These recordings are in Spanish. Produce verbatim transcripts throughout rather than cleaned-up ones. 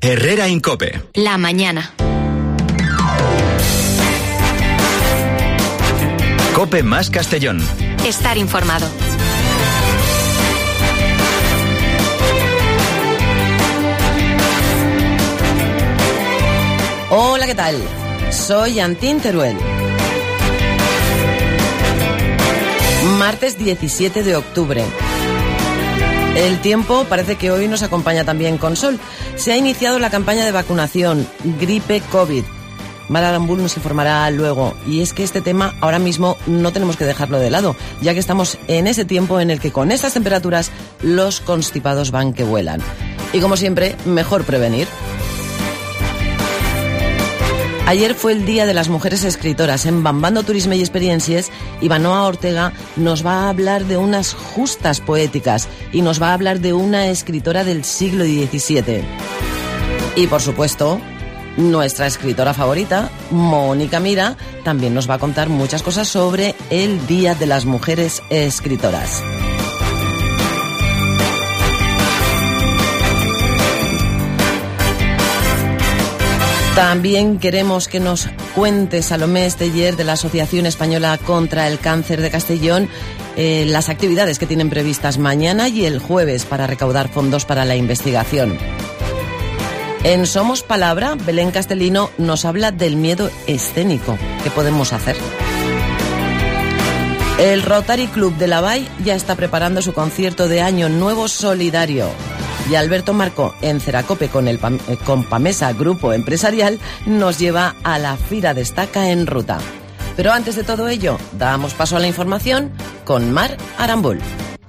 Herrera Incope. La mañana. Cope más Castellón. Estar informado. Hola, ¿qué tal? Soy Antín Teruel. Martes diecisiete de octubre. El tiempo parece que hoy nos acompaña también con sol. Se ha iniciado la campaña de vacunación, gripe COVID. Mar Aramburu nos informará luego. Y es que este tema ahora mismo no tenemos que dejarlo de lado, ya que estamos en ese tiempo en el que con estas temperaturas los constipados van que vuelan. Y como siempre, mejor prevenir. Ayer fue el Día de las Mujeres Escritoras. En Bambando Turisme y Experiencias, Ivanoa Ortega nos va a hablar de unas justas poéticas y nos va a hablar de una escritora del siglo diecisiete. Y por supuesto, nuestra escritora favorita, Mónica Mira, también nos va a contar muchas cosas sobre el Día de las Mujeres Escritoras. También queremos que nos cuente Salomé Esteller de la Asociación Española contra el Cáncer de Castellón eh, las actividades que tienen previstas mañana y el jueves para recaudar fondos para la investigación. En Somos Palabra, Belén Castellino nos habla del miedo escénico. ¿Qué podemos hacer? El Rotary Club de Lavall ya está preparando su concierto de Año Nuevo Solidario. Y Alberto Marco, en Ceracope con el Pam- con Pamesa Grupo Empresarial, nos lleva a la Fira Destaca en Ruta. Pero antes de todo ello, damos paso a la información con Mar Aramburu.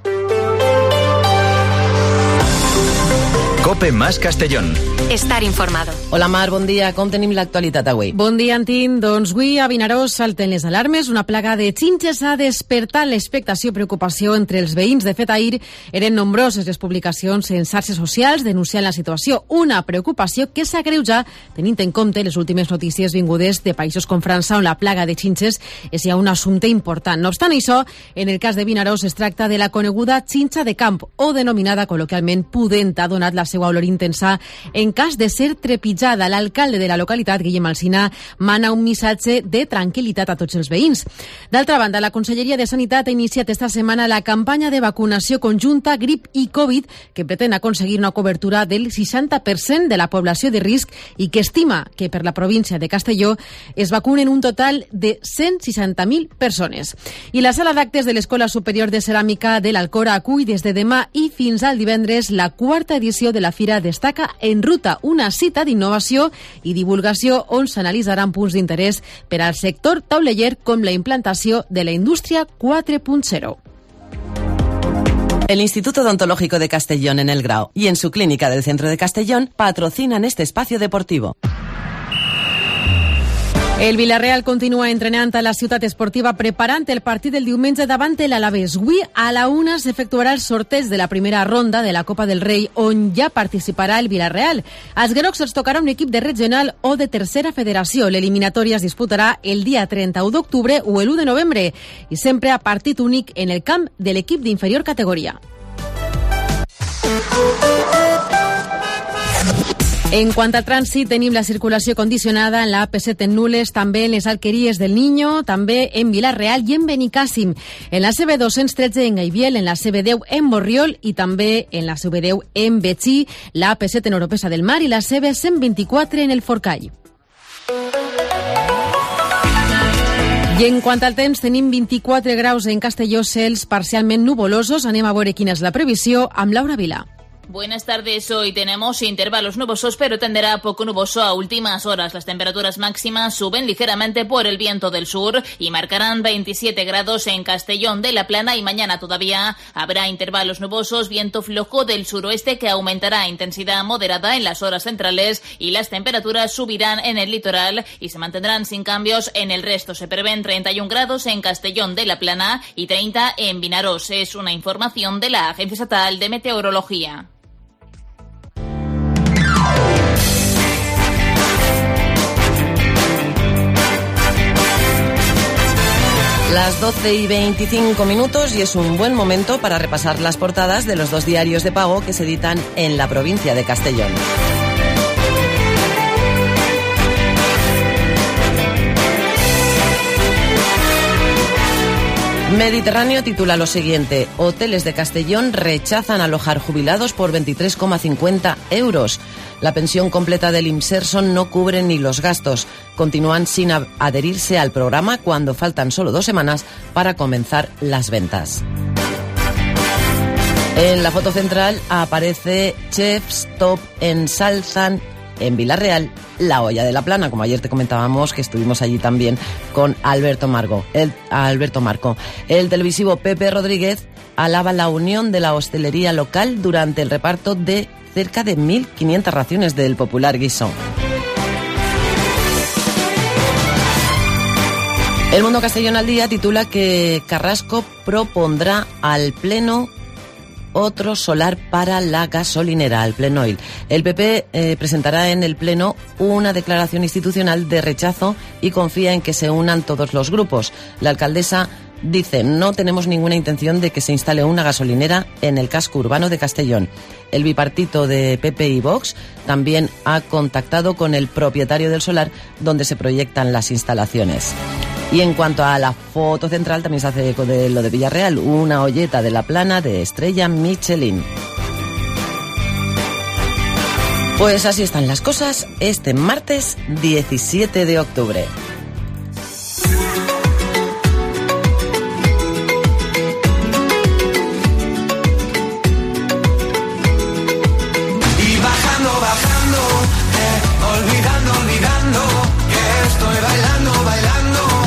Cope más Castellón. Estar informado. Hola Mar, bon dia. Com tenim l'actualitat avui? Bon dia, Antín. Doncs avui a Vinaròs salten les alarmes. Una plaga de xinxes ha despertat l'expectació i preocupació entre els veïns. De fet, ahir eren nombroses les publicacions en xarxes socials denunciant la situació. Una preocupació que s'agreuja tenint en compte les últimes notícies vingudes de països com França, on la plaga de xinxes és ja un assumpte important. No obstant això, en el cas de Vinaròs es tracta de la coneguda xinxa de camp, o denominada col·loquialment pudenta, donat la seva olor intensa en cas de ser trepitjada. L'alcalde de la localitat, Guillem Alsina, mana un missatge de tranquil·litat a tots els veïns. D'altra banda, la Conselleria de Sanitat ha iniciat esta setmana la campanya de vacunació conjunta grip i Covid, que pretén aconseguir una cobertura del seixanta per cent de la població de risc i que estima que per la província de Castelló es vacunen un total de cent seixanta mil persones. I la sala d'actes de l'Escola Superior de Ceràmica de l'Alcora acull des de demà i fins al divendres la quarta edició de la Fira Destaca en Ruta, una cita d'innovació i divulgació on s'analitzaran punts d'interès per al sector tauleller com la implantació de la indústria quatre punt zero. El Instituto Odontológico de Castellón en El Grao y en su clínica del centro de Castellón patrocinan este espacio deportivo. El Villarreal continua entrenant a la ciutat esportiva preparant el partit del diumenge davant l'Alavés. Avui a la una s'efectuarà el sorteig de la primera ronda de la Copa del Rei, on ja participarà el Villarreal. Als grocs els tocarà un equip de regional o de tercera federació. L'eliminatòria es disputarà el dia trenta-u d'octubre o l'u de novembre i sempre a partit únic en el camp de l'equip d'inferior categoria. En quant al trànsit, tenim la circulació condicionada en la A P set en Nules, també en les Alqueries del Niño, també en Vilar-real i en Benicàssim, en la C B dos-cents tretze en Gaibiel, en la C B deu en Borriol i també en la C B deu en Betxí, la A P set en Oropesa del Mar i la C B cent vint-i-quatre en el Forcall. I en quant al temps, tenim vint-i-quatre graus en Castelló, cels parcialment nuvolosos. Anem a veure quina és la previsió amb Laura Vila. Buenas tardes. Hoy tenemos intervalos nubosos, pero tenderá a poco nuboso a últimas horas. Las temperaturas máximas suben ligeramente por el viento del sur y marcarán veintisiete grados en Castellón de la Plana, y mañana todavía habrá intervalos nubosos, viento flojo del suroeste que aumentará a intensidad moderada en las horas centrales, y las temperaturas subirán en el litoral y se mantendrán sin cambios en el resto. Se prevén treinta y un grados en Castellón de la Plana y treinta en Vinaròs. Es una información de la Agencia Estatal de Meteorología. Las doce y veinticinco minutos y es un buen momento para repasar las portadas de los dos diarios de pago que se editan en la provincia de Castellón. Mediterráneo titula lo siguiente: hoteles de Castellón rechazan alojar jubilados por veintitrés coma cincuenta euros. La pensión completa del Imserson no cubre ni los gastos. Continúan sin adherirse al programa cuando faltan solo dos semanas para comenzar las ventas. En la foto central aparece Chefs Top ensalzan en Villarreal la olla de la Plana, como ayer te comentábamos que estuvimos allí también con Alberto Marco. El, Alberto Marco. El televisivo Pepe Rodríguez alaba la unión de la hostelería local durante el reparto de cerca de mil quinientas raciones del popular guisón. El Mundo Castellón al Día titula que Carrasco propondrá al Pleno otro solar para la gasolinera, al Plenoil. El P P eh, presentará en el Pleno una declaración institucional de rechazo y confía en que se unan todos los grupos. La alcaldesa dice: no tenemos ninguna intención de que se instale una gasolinera en el casco urbano de Castellón. El bipartito de P P y Vox también ha contactado con el propietario del solar donde se proyectan las instalaciones. Y en cuanto a la foto central, también se hace eco de lo de Villarreal, una olleta de la Plana de estrella Michelin. Pues así están las cosas este martes diecisiete de octubre. Y bajando, bajando, eh, olvidando, olvidando, que estoy bailando, bailando.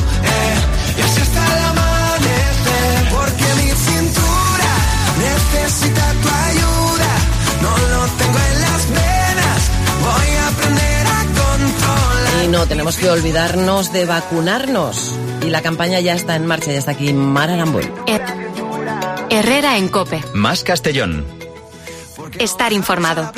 Necesita tu ayuda, no lo tengo en las venas, voy a aprender a controlar. Y no tenemos que olvidarnos de vacunarnos. Y la campaña ya está en marcha, ya está aquí Mar Aramburu. Herrera en COPE. Más Castellón. Estar informado.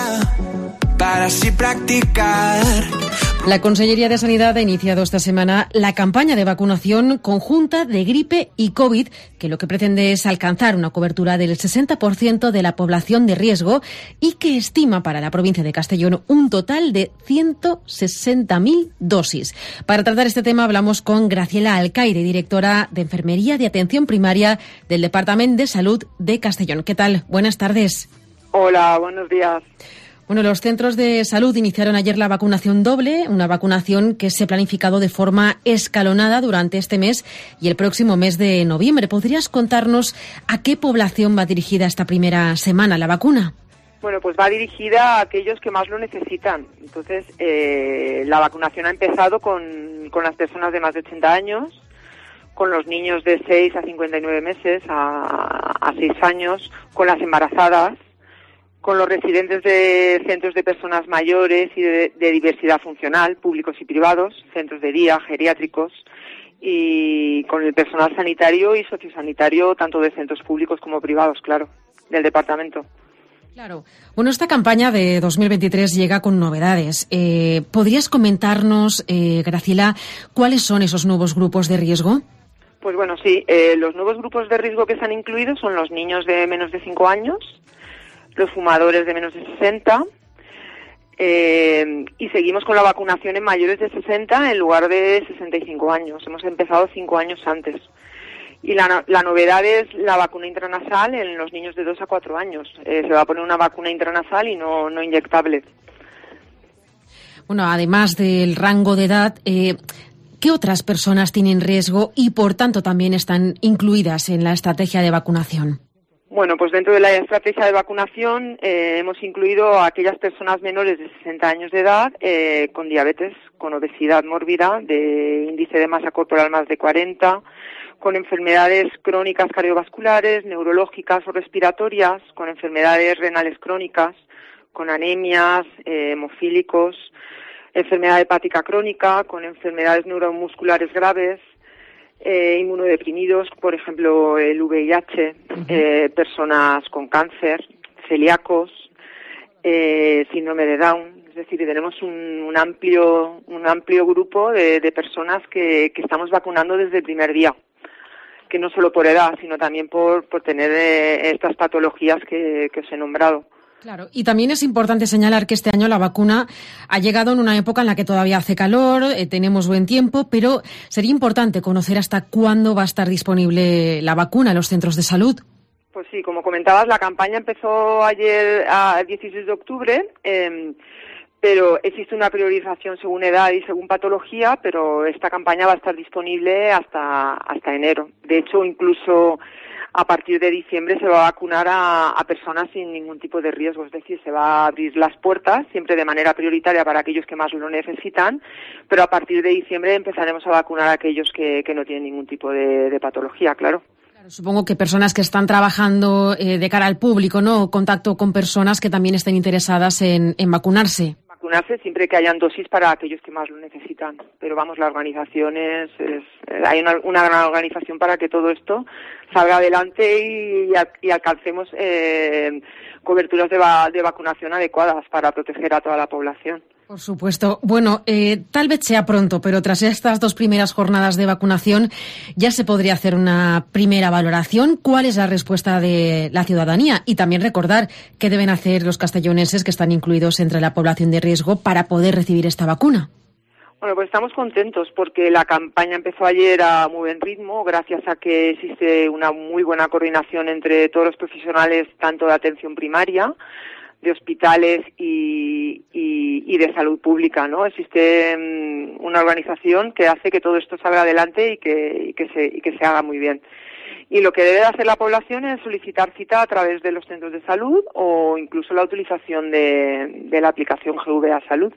Para así practicar. La Consellería de Sanidad ha iniciado esta semana la campaña de vacunación conjunta de gripe y COVID, que lo que pretende es alcanzar una cobertura del sesenta por ciento de la población de riesgo y que estima para la provincia de Castellón un total de ciento sesenta mil dosis. Para tratar este tema hablamos con Graciela Alcaide, directora de Enfermería de Atención Primaria del Departamento de Salud de Castellón. ¿Qué tal? Buenas tardes. Hola, buenos días. Bueno, los centros de salud iniciaron ayer la vacunación doble, una vacunación que se ha planificado de forma escalonada durante este mes y el próximo mes de noviembre. ¿Podrías contarnos a qué población va dirigida esta primera semana la vacuna? Bueno, pues va dirigida a aquellos que más lo necesitan. Entonces, eh, la vacunación ha empezado con, con las personas de más de ochenta años, con los niños de seis a cincuenta y nueve meses, a, a seis años, con las embarazadas, con los residentes de centros de personas mayores y de, de diversidad funcional, públicos y privados, centros de día, geriátricos, y con el personal sanitario y sociosanitario, tanto de centros públicos como privados, claro, del departamento. Claro. Bueno, esta campaña de dos mil veintitrés llega con novedades. Eh, ¿Podrías comentarnos, eh, Graciela, cuáles son esos nuevos grupos de riesgo? Pues bueno, sí, eh, los nuevos grupos de riesgo que se han incluido son los niños de menos de cinco años, los fumadores de menos de sesenta, eh, y seguimos con la vacunación en mayores de sesenta en lugar de sesenta y cinco años. Hemos empezado cinco años antes. Y la, la novedad es la vacuna intranasal en los niños de dos a cuatro años. Eh, se va a poner una vacuna intranasal y no, no inyectable. Bueno, además del rango de edad, eh, ¿qué otras personas tienen riesgo y, por tanto, también están incluidas en la estrategia de vacunación? Bueno, pues dentro de la estrategia de vacunación eh, hemos incluido a aquellas personas menores de sesenta años de edad eh, con diabetes, con obesidad mórbida, de índice de masa corporal más de cuarenta, con enfermedades crónicas cardiovasculares, neurológicas o respiratorias, con enfermedades renales crónicas, con anemias, eh, hemofílicos, enfermedad hepática crónica, con enfermedades neuromusculares graves, Eh, inmunodeprimidos, por ejemplo el V I H, uh-huh. eh, personas con cáncer, celíacos, eh, síndrome de Down. Es decir, tenemos un, un amplio un amplio grupo de, de personas que, que estamos vacunando desde el primer día, que no solo por edad, sino también por, por tener eh, estas patologías que, que os he nombrado. Claro, y también es importante señalar que este año la vacuna ha llegado en una época en la que todavía hace calor, eh, tenemos buen tiempo, pero sería importante conocer hasta cuándo va a estar disponible la vacuna en los centros de salud. Pues sí, como comentabas, la campaña empezó ayer, el dieciséis de octubre, eh, pero existe una priorización según edad y según patología, pero esta campaña va a estar disponible hasta hasta enero. De hecho, incluso a partir de diciembre se va a vacunar a, a personas sin ningún tipo de riesgo, es decir, se va a abrir las puertas siempre de manera prioritaria para aquellos que más lo necesitan, pero a partir de diciembre empezaremos a vacunar a aquellos que, que no tienen ningún tipo de, de patología, claro. Claro, supongo que personas que están trabajando eh, de cara al público, ¿no? Contacto con personas que también estén interesadas en, en vacunarse. Vacunarse siempre que hayan dosis para aquellos que más lo necesitan. Pero vamos, la organización es, es hay una, una gran organización para que todo esto salga adelante y, y alcancemos eh, coberturas de, va, de vacunación adecuadas para proteger a toda la población. Por supuesto. Bueno, eh, tal vez sea pronto, pero tras estas dos primeras jornadas de vacunación ya se podría hacer una primera valoración. ¿Cuál es la respuesta de la ciudadanía? Y también recordar qué deben hacer los castellonenses que están incluidos entre la población de riesgo para poder recibir esta vacuna. Bueno, pues estamos contentos porque la campaña empezó ayer a muy buen ritmo, gracias a que existe una muy buena coordinación entre todos los profesionales, tanto de atención primaria, de hospitales y, y, y de salud pública, ¿no? Existe um, una organización que hace que todo esto salga adelante y que, y que se, y que se haga muy bien. Y lo que debe hacer la población es solicitar cita a través de los centros de salud o incluso la utilización de, de la aplicación G V A Salud.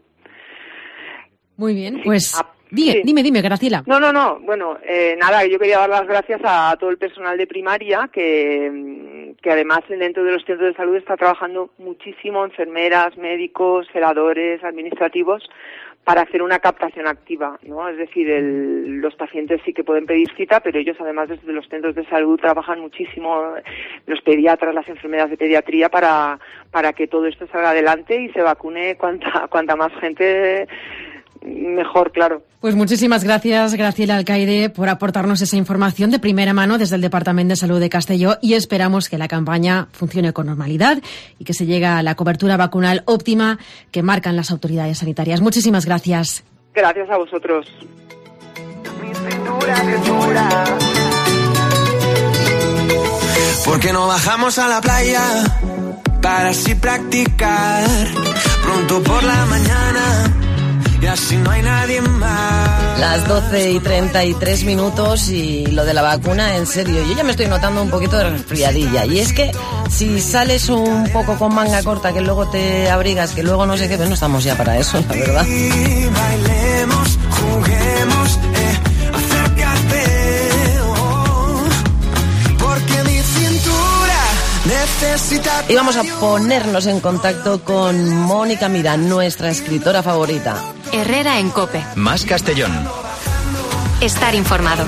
Muy bien, Sí. pues Ah, dime, sí. dime, dime, Graciela. No, no, no. Bueno, eh, nada, yo quería dar las gracias a todo el personal de primaria que, que además dentro de los centros de salud está trabajando muchísimo, enfermeras, médicos, celadores, administrativos, para hacer una captación activa, ¿no? Es decir, el, los pacientes sí que pueden pedir cita, pero ellos además desde los centros de salud trabajan muchísimo, los pediatras, las enfermeras de pediatría, para, para que todo esto salga adelante y se vacune cuanta, cuanta más gente mejor, claro. Pues muchísimas gracias, Graciela Alcaide, por aportarnos esa información de primera mano desde el Departamento de Salud de Castelló, y esperamos que la campaña funcione con normalidad y que se llegue a la cobertura vacunal óptima que marcan las autoridades sanitarias. Muchísimas gracias. Gracias a vosotros. ¿Por qué no bajamos a la playa para así practicar pronto por la mañana? Y así no hay nadie más. Las doce y treinta y tres minutos y lo de la vacuna, en serio, yo ya me estoy notando un poquito de resfriadilla. Y es que si sales un poco con manga corta, que luego te abrigas, que luego no sé qué, pues no estamos ya para eso, la verdad. Y bailemos, juguemos, eh, acércate, oh, porque mi cintura necesita. Y vamos a ponernos en contacto con Mónica Mira, nuestra escritora favorita. Herrera en COPE. Más Castellón. Estar informado.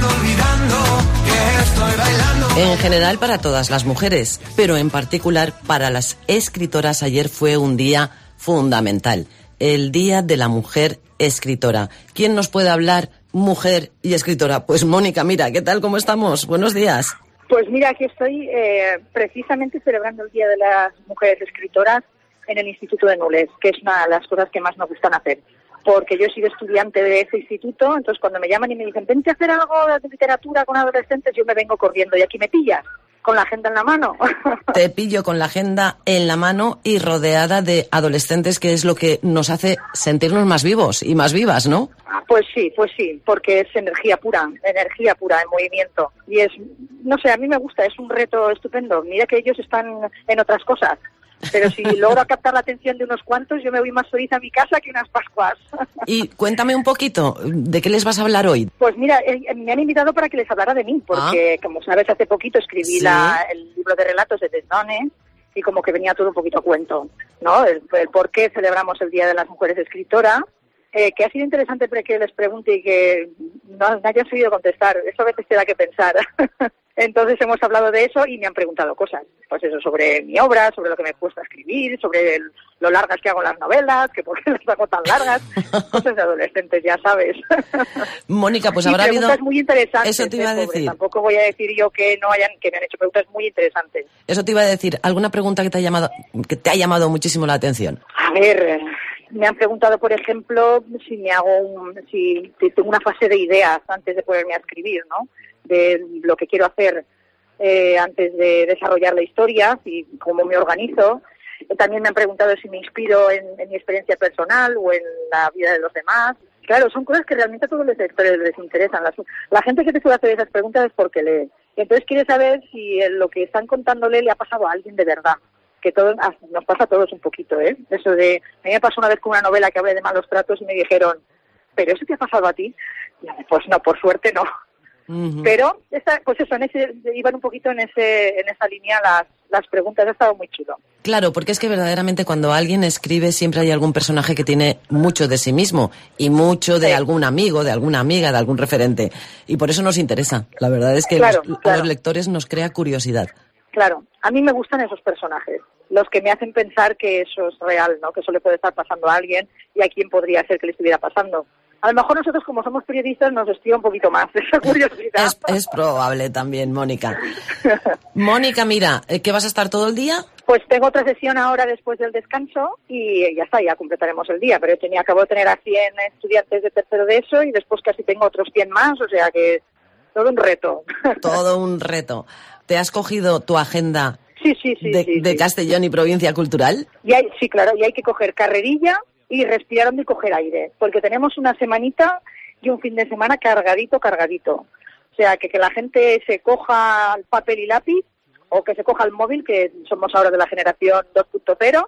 En general para todas las mujeres, pero en particular para las escritoras, ayer fue un día fundamental, el Día de la Mujer Escritora. ¿Quién nos puede hablar, mujer y escritora? Pues Mónica Mira, ¿qué tal? ¿Cómo estamos? Buenos días. Pues mira, aquí estoy eh, precisamente celebrando el Día de las Mujeres Escritoras en el Instituto de Nules, que es una de las cosas que más nos gustan hacer. Porque yo he sido estudiante de ese instituto, entonces cuando me llaman y me dicen, vente a hacer algo de literatura con adolescentes, yo me vengo corriendo y aquí me pillas, con la agenda en la mano. Te pillo con la agenda en la mano y rodeada de adolescentes, que es lo que nos hace sentirnos más vivos y más vivas, ¿no? Pues sí, pues sí, porque es energía pura, energía pura en movimiento. Y es, no sé, a mí me gusta, es un reto estupendo. Mira que ellos están en otras cosas, pero si logro captar la atención de unos cuantos, yo me voy más feliz a mi casa que unas Pascuas. Y cuéntame un poquito, ¿de qué les vas a hablar hoy? Pues mira, eh, me han invitado para que les hablara de mí, porque ah. como sabes, hace poquito escribí ¿Sí? la, el libro de relatos de Desnones, y como que venía todo un poquito a cuento, ¿no? El, el por qué celebramos el Día de las Mujeres Escritoras, eh, que ha sido interesante que les pregunte y que no, no hayan sabido contestar. Eso a veces te da que pensar. Entonces hemos hablado de eso y me han preguntado cosas, pues eso, sobre mi obra, sobre lo que me cuesta escribir, sobre el, lo largas que hago las novelas, que por qué las hago tan largas, cosas de adolescentes, ya sabes. Mónica, pues y habrá preguntas habido... muy interesantes. Eso te iba a ¿eh? decir. Tampoco voy a decir yo que no hayan, que me han hecho preguntas muy interesantes. Eso te iba a decir. ¿Alguna pregunta que te ha llamado, que te ha llamado muchísimo la atención? A ver, me han preguntado, por ejemplo, si me hago un, si, si tengo una fase de ideas antes de ponerme a escribir, ¿no? De lo que quiero hacer eh, antes de desarrollar la historia y cómo me organizo. También me han preguntado si me inspiro en, en mi experiencia personal o en la vida de los demás. Claro, son cosas que realmente a todos los lectores les interesan. La, la gente que te suele hacer esas preguntas es porque lee. Y entonces quiere saber si lo que están contándole le ha pasado a alguien de verdad. Que todo, nos pasa a todos un poquito, ¿eh? Eso de, a mí me pasó una vez con una novela que hablé de malos tratos y me dijeron, ¿pero eso te ha pasado a ti? Y yo, pues no, por suerte no. Uh-huh. Pero, esta, pues eso, en ese, iban un poquito en ese en esa línea las, las preguntas, ha estado muy chulo. Claro, porque es que verdaderamente cuando alguien escribe siempre hay algún personaje que tiene mucho de sí mismo y mucho de sí. algún amigo, de alguna amiga, de algún referente. Y por eso nos interesa. La verdad es que claro, los, claro. a los lectores nos crea curiosidad. Claro, a mí me gustan esos personajes, los que me hacen pensar que eso es real, ¿no? Que eso le puede estar pasando a alguien y a quién podría ser que le estuviera pasando. A lo mejor nosotros, como somos periodistas, nos estriba un poquito más esa curiosidad. Es, es probable también, Mónica. Mónica, mira, ¿qué vas a estar todo el día? Pues tengo otra sesión ahora después del descanso y ya está, ya completaremos el día. Pero yo tenía, acabo de tener a cien estudiantes de tercero de eso y después casi tengo otros cien más, o sea que todo un reto. Todo un reto. ¿Te has cogido tu agenda sí, sí, sí, de, sí, de sí. Castellón y provincia cultural? Y hay, sí, claro, y hay que coger carrerilla y respirar hondo y coger aire, porque tenemos una semanita y un fin de semana cargadito, cargadito. O sea, que, que la gente se coja el papel y lápiz o que se coja el móvil, que somos ahora de la generación dos punto cero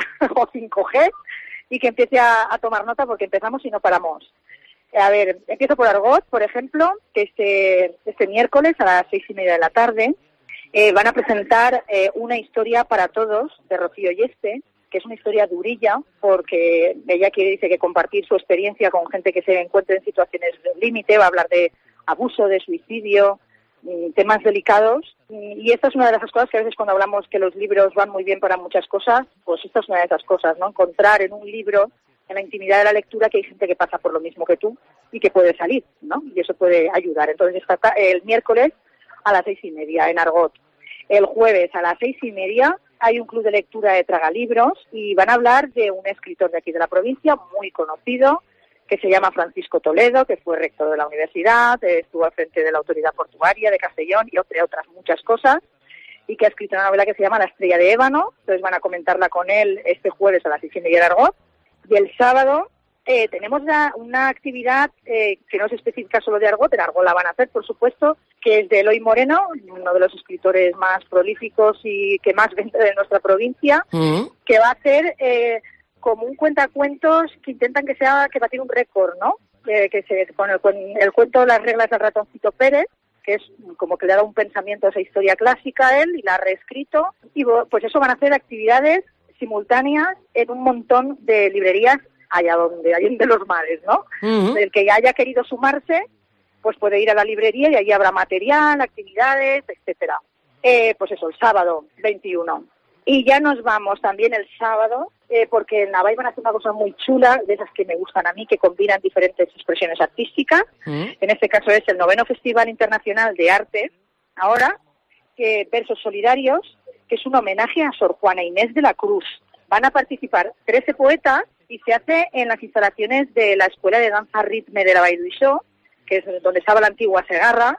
o cinco G, y que empiece a, a tomar nota porque empezamos y no paramos. A ver, empiezo por Argot, por ejemplo, que este, este miércoles a las seis y media de la tarde eh, van a presentar eh, una historia para todos de Rocío Yeste, que es una historia durilla, porque ella quiere, dice que compartir su experiencia con gente que se encuentra en situaciones de límite, va a hablar de abuso, de suicidio, temas delicados, y esta es una de esas cosas que a veces cuando hablamos que los libros van muy bien para muchas cosas, pues esta es una de esas cosas, ¿no? Encontrar en un libro, en la intimidad de la lectura, que hay gente que pasa por lo mismo que tú y que puede salir, ¿no? Y eso puede ayudar. Entonces, está el miércoles a las seis y media en Argot. El jueves a las seis y media hay un club de lectura de Tragalibros y van a hablar de un escritor de aquí de la provincia, muy conocido, que se llama Francisco Toledo, que fue rector de la universidad, estuvo al frente de la autoridad portuaria de Castellón y entre otras muchas cosas, y que ha escrito una novela que se llama La estrella de ébano. Entonces van a comentarla con él este jueves a las seis y media en Argot. Y el sábado eh, tenemos una, una actividad eh, que no es específica solo de Argot, en Argot la van a hacer, por supuesto, que es de Eloy Moreno, uno de los escritores más prolíficos y que más vende de nuestra provincia, mm. que va a hacer eh, como un cuentacuentos que intentan que sea que batir un récord, ¿no? Eh, que se con el, con el cuento Las reglas del ratoncito Pérez, que es como que le ha dado un pensamiento a esa historia clásica a él y la ha reescrito. Y pues eso van a hacer actividades simultáneas en un montón de librerías allá donde, allá de los mares, ¿no? Uh-huh. El que haya querido sumarse, pues puede ir a la librería y allí habrá material, actividades, etcétera. Eh, pues eso, el sábado veintiuno. Y ya nos vamos también el sábado, eh, porque en Navai van a hacer una cosa muy chula, de esas que me gustan a mí, que combinan diferentes expresiones artísticas. Uh-huh. En este caso es el noveno Festival Internacional de Arte, ahora, que Versos Solidarios, que es un homenaje a Sor Juana Inés de la Cruz. Van a participar trece poetas y se hace en las instalaciones de la Escuela de Danza Ritme de la Vall d'Uixó, que es donde estaba la antigua Segarra,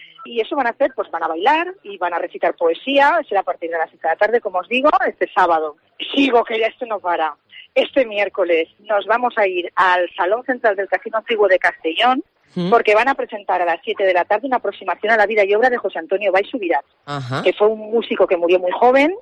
y eso van a hacer, pues van a bailar y van a recitar poesía, será a partir de las seis de la tarde, como os digo, este sábado. Sigo, que ya esto no para. Este miércoles nos vamos a ir al Salón Central del Casino Antiguo de Castellón, ¿Mm? Porque van a presentar a las siete de la tarde una aproximación a la vida y obra de José Antonio Bay Subirats, que fue un músico que murió muy joven,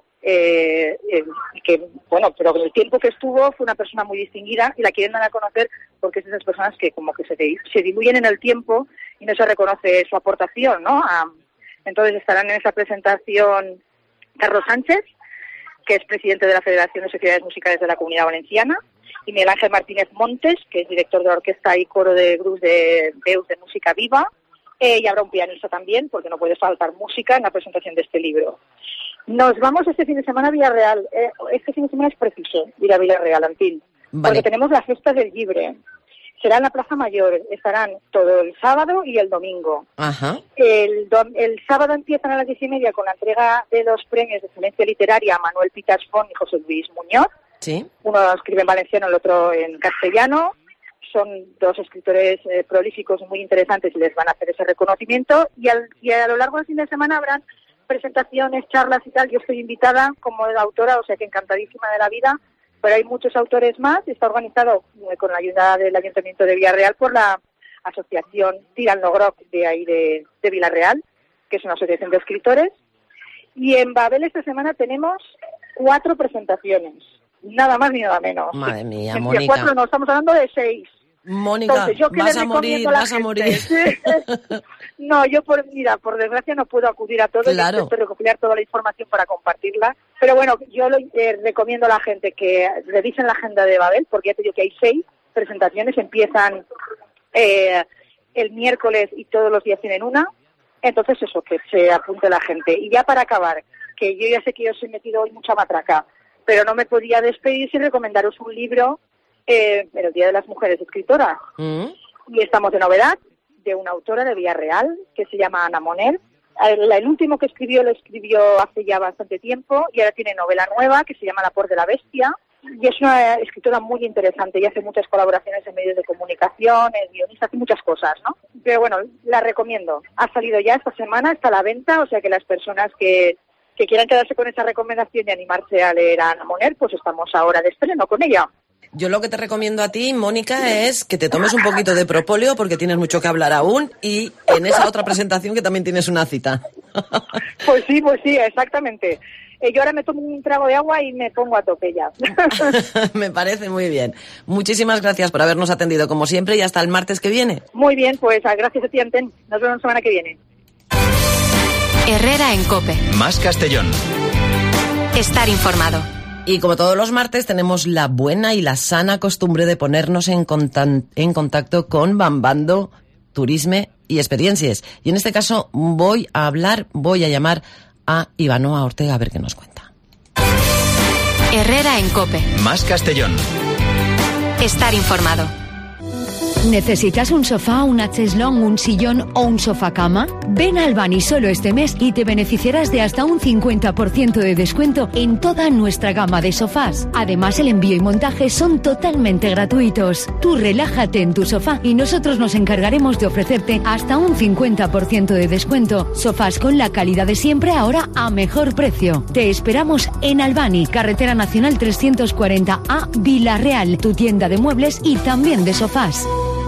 eh, eh, que, bueno, pero con el tiempo que estuvo fue una persona muy distinguida y la quieren dar a conocer porque es de esas personas que como que se, se diluyen en el tiempo y no se reconoce su aportación, ¿no? A, entonces estarán en esa presentación Carlos Sánchez, que es presidente de la Federación de Sociedades Musicales de la Comunidad Valenciana, y Miguel Ángel Martínez Montes, que es director de orquesta y coro de grupos de Veus de Música Viva, Eh, y habrá un pianista también, porque no puede faltar música en la presentación de este libro. Nos vamos este fin de semana a Villarreal. Eh, este fin de semana es preciso ir a Villarreal, Antil, vale. Porque tenemos la Festa del Libre. Será en la Plaza Mayor. Estarán todo el sábado y el domingo. Ajá. El, do- el sábado empiezan a las diez y media con la entrega de los premios de excelencia literaria a Manuel Pitas Font y José Luis Muñoz. Sí. Uno escribe en valenciano, el otro en castellano. Son dos escritores eh, prolíficos muy interesantes y les van a hacer ese reconocimiento. Y, al, y a lo largo del fin de semana habrán presentaciones, charlas y tal. Yo estoy invitada como autora, o sea que encantadísima de la vida. Pero hay muchos autores más. Está organizado eh, con la ayuda del Ayuntamiento de Villarreal por la asociación Tiran Logroc de ahí de, de Villarreal, que es una asociación de escritores. Y en Babel esta semana tenemos cuatro presentaciones. Nada más ni nada menos. Madre mía, Entre Mónica. Cuatro, no, estamos hablando de seis. Mónica, Entonces, ¿yo qué vas le a morir, recomiendo a la vas a gente? morir. No, yo por mira, por desgracia no puedo acudir a todo. Claro. Yo intento recopilar toda la información para compartirla. Pero bueno, yo lo, eh, recomiendo a la gente que revisen la agenda de Babel, porque ya te digo que hay seis presentaciones, empiezan eh, el miércoles y todos los días tienen una. Entonces eso, que se apunte la gente. Y ya para acabar, que yo ya sé que os he metido hoy mucha matraca, pero no me podía despedir sin recomendaros un libro eh, en el Día de las Mujeres Escritoras. Mm. Y estamos de novedad, de una autora de Villarreal, que se llama Ana Moner. El, el último que escribió lo escribió hace ya bastante tiempo y ahora tiene novela nueva que se llama La Por de la Bestia. Y es una escritora muy interesante y hace muchas colaboraciones en medios de comunicación, es guionista, hace muchas cosas, ¿no? Pero bueno, la recomiendo. Ha salido ya esta semana, está a la venta, o sea que las personas que, que quieran quedarse con esa recomendación y animarse a leer a Ana Moner, pues estamos ahora de estreno con ella. Yo lo que te recomiendo a ti, Mónica, es que te tomes un poquito de propóleo porque tienes mucho que hablar aún y en esa otra presentación que también tienes una cita. Pues sí, pues sí, exactamente. Eh, yo ahora me tomo un trago de agua y me pongo a tope ya. Me parece muy bien. Muchísimas gracias por habernos atendido como siempre y hasta el martes que viene. Muy bien, pues gracias a ti, Anten. Nos vemos la semana que viene. Herrera en COPE. Más Castellón. Estar informado. Y como todos los martes tenemos la buena y la sana costumbre de ponernos en, contan- en contacto con Bambando, Turisme y Experiencias. Y en este caso voy a hablar, voy a llamar a Ivanoa Ortega a ver qué nos cuenta. Herrera en COPE. Más Castellón. Estar informado. ¿Necesitas un sofá, una cheslong, un sillón o un sofá cama? Ven a Albany solo este mes y te beneficiarás de hasta un cincuenta por ciento de descuento en toda nuestra gama de sofás. Además, el envío y montaje son totalmente gratuitos. Tú relájate en tu sofá y nosotros nos encargaremos de ofrecerte hasta un cincuenta por ciento de descuento. Sofás con la calidad de siempre, ahora a mejor precio. Te esperamos en Albany, Carretera Nacional trescientos cuarenta A, Villarreal, tu tienda de muebles y también de sofás.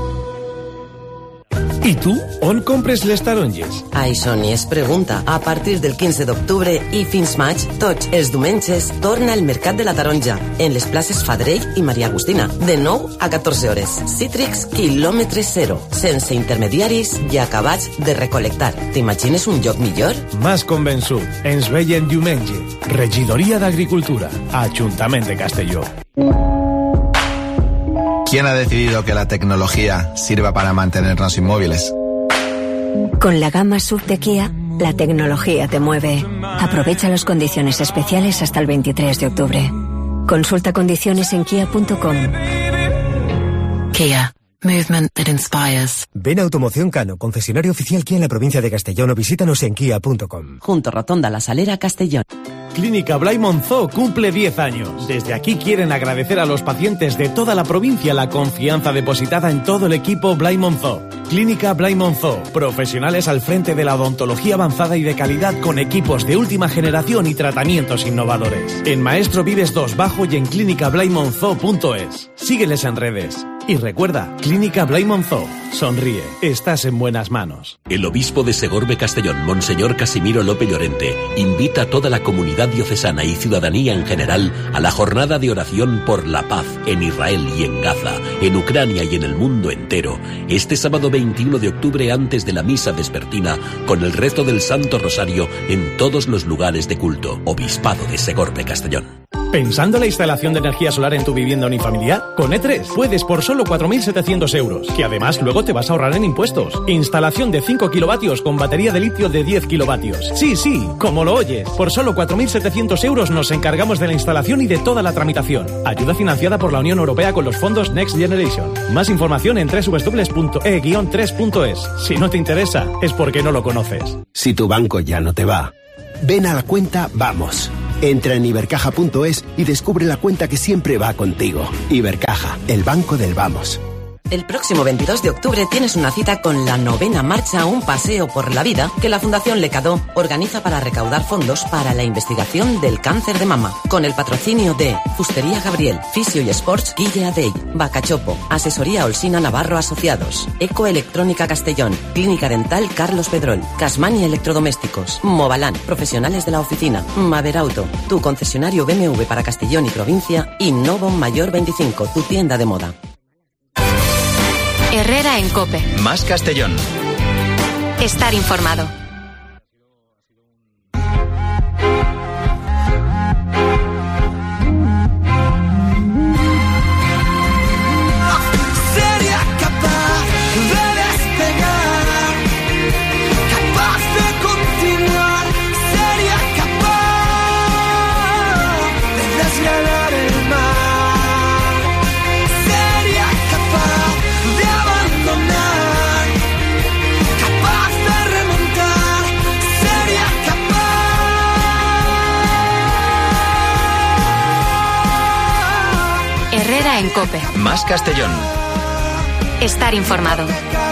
I tu, on compres les taronges? Ai, Soni, es pregunta. A partir del quinze d'octubre i fins maig, tots els diumenges, torna el Mercat de la Taronja, en les places Fadrell i Maria Agustina, de nou a catorze hores. Cítrics, quilòmetre zero, sense intermediaris i acabats de recol·lectar. T'imagines un lloc millor? M'has convençut. Ens veiem diumenge. Regidoria d'Agricultura, Ajuntament de Castelló. ¿Quién ha decidido que la tecnología sirva para mantenernos inmóviles? Con la gama S U V de Kia, la tecnología te mueve. Aprovecha las condiciones especiales hasta el veintitrés de octubre. Consulta condiciones en kia punto com. Kia. Movement that inspires. Ven a Automoción Cano, concesionario oficial Kia en la provincia de Castellón, o visítanos en kia punto com. Junto Rotonda La Salera, Castellón. Clínica Blay Monzó cumple diez años. Desde aquí quieren agradecer a los pacientes de toda la provincia la confianza depositada en todo el equipo Blay Monzó. Clínica Blay Monzó, profesionales al frente de la odontología avanzada y de calidad con equipos de última generación y tratamientos innovadores. En Maestro Vives dos Bajo y en clínica blay monzó punto es. Sígueles en redes. Y recuerda, Clínica Blay Monzó. Sonríe, estás en buenas manos. El obispo de Segorbe Castellón, Monseñor Casimiro López Llorente, invita a toda la comunidad diocesana y ciudadanía en general a la jornada de oración por la paz en Israel y en Gaza, en Ucrania y en el mundo entero, este sábado veintiuno de octubre antes de la misa vespertina, con el rezo del Santo Rosario en todos los lugares de culto. Obispado de Segorbe Castellón. ¿Pensando en la instalación de energía solar en tu vivienda unifamiliar? Con E tres puedes por solo cuatro mil setecientos euros, que además luego te vas a ahorrar en impuestos. Instalación de cinco kilovatios con batería de litio de diez kilovatios. Sí, sí, como lo oyes. Por solo cuatro mil setecientos euros nos encargamos de la instalación y de toda la tramitación. Ayuda financiada por la Unión Europea con los fondos Next Generation. Más información en doble u doble u doble u punto e guion tres punto es. Si no te interesa, es porque no lo conoces. Si tu banco ya no te va, ven a la cuenta Vamos. Entra en ibercaja punto es y descubre la cuenta que siempre va contigo. Ibercaja, el banco del vamos. El próximo veintidós de octubre tienes una cita con la novena marcha Un Paseo por la Vida que la Fundación Lecadó organiza para recaudar fondos para la investigación del cáncer de mama, con el patrocinio de Fustería Gabriel, Fisio y Sports Guille Adey, Bacachopo, Asesoría Olsina Navarro Asociados, Ecoelectrónica Castellón, Clínica Dental Carlos Pedrol, Casmani Electrodomésticos, Movalán, Profesionales de la Oficina, Maderauto, tu concesionario B M W para Castellón y provincia y Novo Mayor veinticinco, tu tienda de moda. Herrera en COPE. Más Castellón. Estar informado. Sería capaz de despegar, capaz de continuar, sería capaz de desganar el mar, sería capaz de abandonar, capaz de remontar, sería capaz. Herrera en COPE. Más Castellón. Estar informado.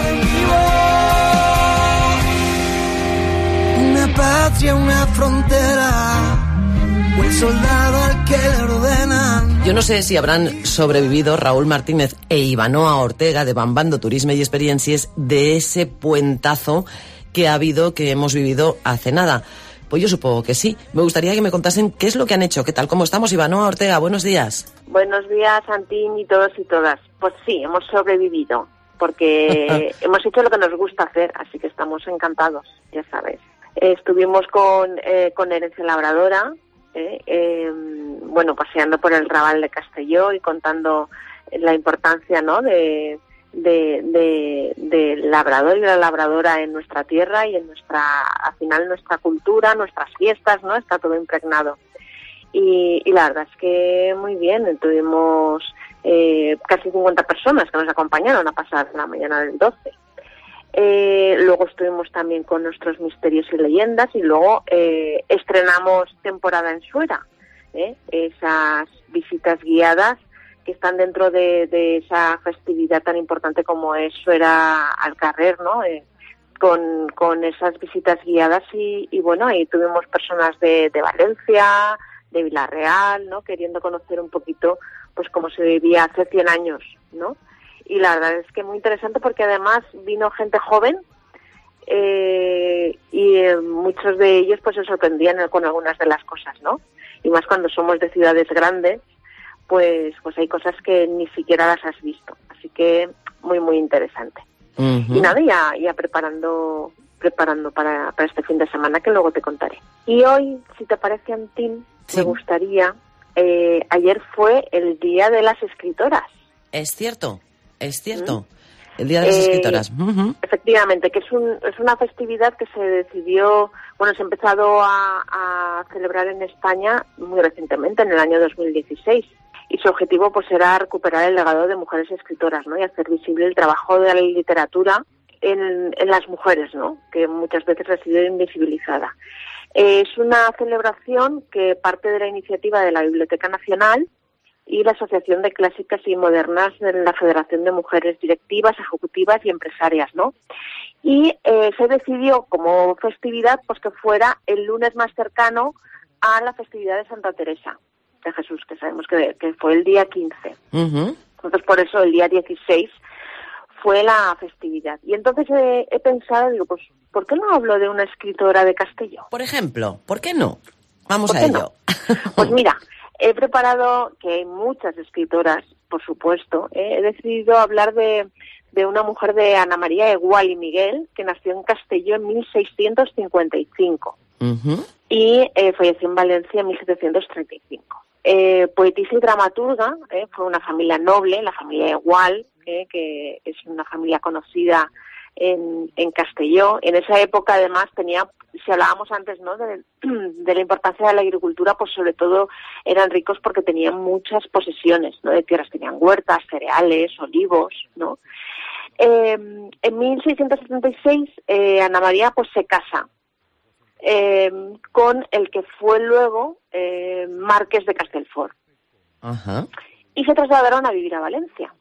Una patria, una frontera, o el soldado al que le ordenan. Yo no sé si habrán sobrevivido Raúl Martínez e Ivanoa Ortega de Bambando Turisme y Experiencias de ese puentazo que ha habido, que hemos vivido hace nada. Pues yo supongo que sí. Me gustaría que me contasen qué es lo que han hecho. ¿Qué tal? ¿Cómo estamos? Ivanoa Ortega, buenos días. Buenos días, Antín y todos y todas. Pues sí, hemos sobrevivido, porque hemos hecho lo que nos gusta hacer, así que estamos encantados, ya sabes. Eh, estuvimos con, eh, con Herencia Labradora, eh, eh, bueno, paseando por el Raval de Castelló y contando la importancia, ¿no?, de, de, de, del labrador y la labradora en nuestra tierra y en nuestra, al final, nuestra cultura, nuestras fiestas, ¿no? Está todo impregnado. Y, y la verdad es que muy bien, tuvimos eh, casi cincuenta personas que nos acompañaron a pasar la mañana del doce. Eh, luego estuvimos también con nuestros misterios y leyendas y luego eh, estrenamos temporada en Suera, ¿eh? Esas visitas guiadas que están dentro de, de esa festividad tan importante como es Suera al Carrer, ¿no? Eh, con, con esas visitas guiadas y, y bueno, ahí tuvimos personas de, de Valencia, de Villarreal, ¿no?, queriendo conocer un poquito pues cómo se vivía hace cien años, ¿no? Y la verdad es que muy interesante porque además vino gente joven eh, y eh, muchos de ellos pues se sorprendían con algunas de las cosas, ¿no? Y más cuando somos de ciudades grandes, pues pues hay cosas que ni siquiera las has visto. Así que muy, muy interesante. Uh-huh. Y nada, ya, ya preparando preparando para, para este fin de semana que luego te contaré. Y hoy, si te parece, Antín, sí, me gustaría... Eh, ayer fue el Día de las Escritoras. Es cierto, es cierto. ¿Mm? El Día de las eh, Escritoras. Uh-huh. Efectivamente, que es, un, es una festividad que se decidió, bueno, se ha empezado a, a celebrar en España muy recientemente, en el año dos mil dieciséis. Y su objetivo pues era recuperar el legado de mujeres escritoras, ¿no? Y hacer visible el trabajo de la literatura en, en las mujeres, ¿no? Que muchas veces ha sido invisibilizada. Eh, es una celebración que parte de la iniciativa de la Biblioteca Nacional y la Asociación de Clásicas y Modernas de la Federación de Mujeres Directivas, Ejecutivas y Empresarias, ¿no? Y eh, se decidió como festividad pues que fuera el lunes más cercano a la festividad de Santa Teresa de Jesús, que sabemos que, que fue el día quince. Uh-huh. Entonces, por eso el día dieciséis fue la festividad. Y entonces he, he pensado, digo, pues, ¿por qué no hablo de una escritora de Castelló? Por ejemplo, ¿por qué no? Vamos a ello. No? Pues mira, he preparado, que hay muchas escritoras, por supuesto, ¿eh? He decidido hablar de, de una mujer de Ana María Egual y Miguel, que nació en Castelló en mil seiscientos cincuenta y cinco uh-huh. y eh, falleció en Valencia en mil setecientos treinta y cinco. eh, poetisa y dramaturga, eh, fue una familia noble, la familia Igual, eh, que es una familia conocida en, en Castelló. En esa época, además, tenía, si hablábamos antes, ¿no?, de, de la importancia de la agricultura, pues sobre todo eran ricos porque tenían muchas posesiones, ¿no?, de tierras, tenían huertas, cereales, olivos, ¿no? Eh, en mil seiscientos setenta y seis, eh, Ana María pues se casa eh, con el que fue luego eh, marqués de Castellfort. Ajá. Y se trasladaron a vivir a Valencia.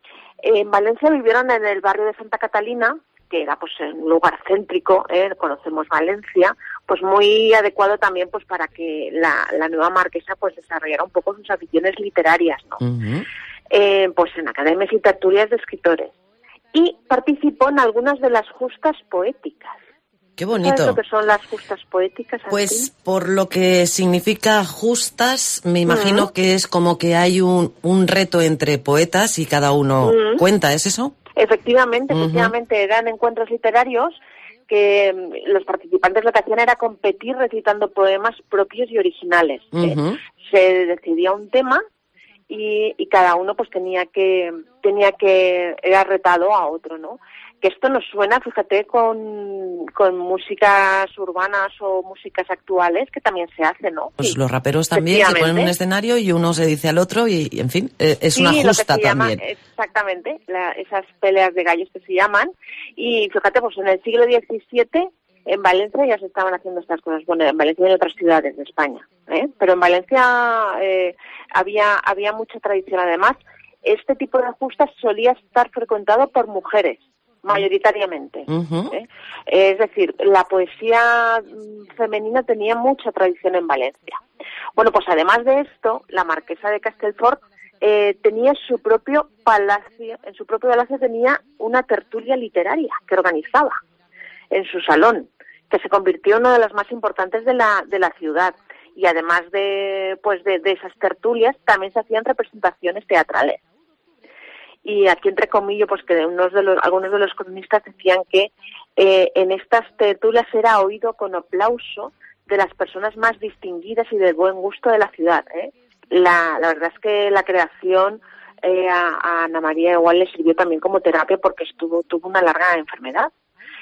En Valencia vivieron en el barrio de Santa Catalina, que era pues un lugar céntrico, ¿eh? Conocemos Valencia, pues muy adecuado también pues para que la, la nueva marquesa pues desarrollara un poco sus aficiones literarias, ¿no? Uh-huh. Eh, pues en academias y tertulias de escritores. Y participó en algunas de las justas poéticas. Qué bonito. ¿Sabes lo que son las justas poéticas? Pues por lo que significa justas, me imagino uh-huh. que es como que hay un, un reto entre poetas y cada uno uh-huh. cuenta, ¿es eso? Efectivamente, Uh-huh. efectivamente, eran encuentros literarios que los participantes lo que hacían era competir recitando poemas propios y originales. Uh-huh. ¿eh? Se decidía un tema y, y cada uno pues tenía que tenía que era retado a otro, ¿no? Que esto nos suena, fíjate, con, con músicas urbanas o músicas actuales, que también se hace, ¿no? Pues los raperos también se ponen en un escenario y uno se dice al otro y, en fin, eh, es sí, una justa lo que se también. Llama, exactamente, la, esas peleas de gallos que se llaman. Y fíjate, pues en el siglo diecisiete, en Valencia ya se estaban haciendo estas cosas. Bueno, en Valencia y en otras ciudades de España, ¿eh? Pero en Valencia eh, había, había mucha tradición. Además, este tipo de justas solía estar frecuentado por mujeres, mayoritariamente. Uh-huh. ¿eh? Es decir, la poesía femenina tenía mucha tradición en Valencia. Bueno, pues además de esto, la marquesa de Castellfort eh, tenía su propio palacio, en su propio palacio tenía una tertulia literaria que organizaba en su salón, que se convirtió en una de las más importantes de la, de la ciudad. Y además de, pues de, de esas tertulias, también se hacían representaciones teatrales. Y aquí entre comillas, pues que unos de los, algunos de los cronistas decían que eh, en estas tertulias era oído con aplauso de las personas más distinguidas y del buen gusto de la ciudad. ¿eh? La, la verdad es que la creación eh, a, a Ana María igual le sirvió también como terapia porque estuvo tuvo una larga enfermedad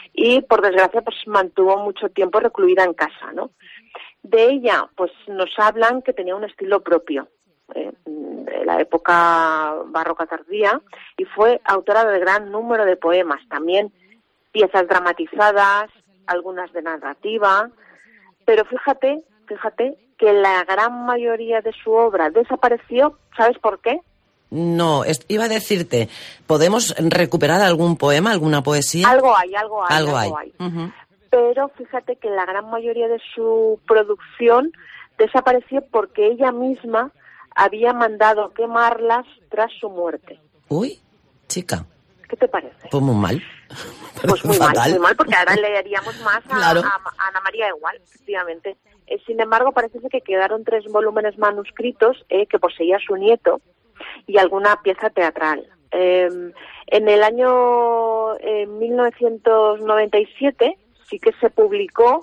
y por desgracia pues mantuvo mucho tiempo recluida en casa, ¿no? De ella pues nos hablan que tenía un estilo propio. Eh, de la época barroca tardía y fue autora de gran número de poemas, también piezas dramatizadas, algunas de narrativa, pero fíjate, fíjate que la gran mayoría de su obra desapareció. ¿Sabes por qué? No, es, iba a decirte, ¿podemos recuperar algún poema, alguna poesía? Algo hay, algo hay, algo, algo hay. hay. Uh-huh. Pero fíjate que la gran mayoría de su producción desapareció porque ella misma había mandado quemarlas tras su muerte. Uy, chica. ¿Qué te parece? Pues muy mal. Pues muy Fatal. mal, muy mal, porque ahora le haríamos más a, Claro. a, a Ana María igual, efectivamente. Eh, sin embargo, parece ser que quedaron tres volúmenes manuscritos eh, que poseía su nieto y alguna pieza teatral. Eh, en el año eh, mil novecientos noventa y siete sí que se publicó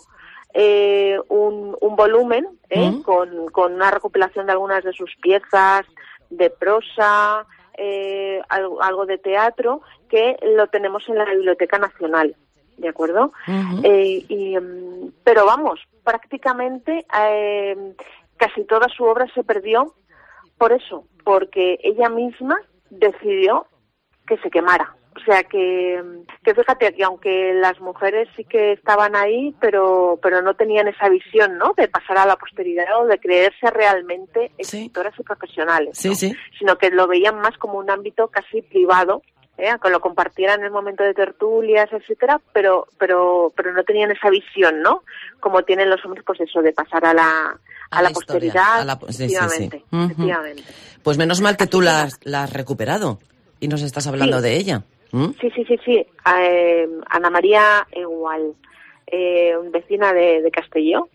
Eh, un, un volumen eh, ¿Mm? con, con una recopilación de algunas de sus piezas de prosa, eh, algo, algo de teatro, que lo tenemos en la Biblioteca Nacional, ¿de acuerdo? Uh-huh. Eh, y, um, pero vamos, prácticamente eh, casi toda su obra se perdió por eso, porque ella misma decidió que se quemara. O sea que, que fíjate que aunque las mujeres sí que estaban ahí, pero pero no tenían esa visión, ¿no?, de pasar a la posteridad o de creerse realmente escritoras y profesionales, Sí, ¿no? sí. Sino que lo veían más como un ámbito casi privado, ¿eh? Que lo compartieran en el momento de tertulias, etcétera, pero pero pero no tenían esa visión, ¿no?, como tienen los hombres, pues eso, de pasar a la a, A la, la posteridad, historia, a la po- sí, sí, sí. efectivamente, Ujú. efectivamente. Pues menos mal que tú la has, la has recuperado y nos estás hablando Sí. de ella. ¿Mm? Sí, sí, sí, sí. Eh, Ana María igual, eh, vecina de, de Castelló.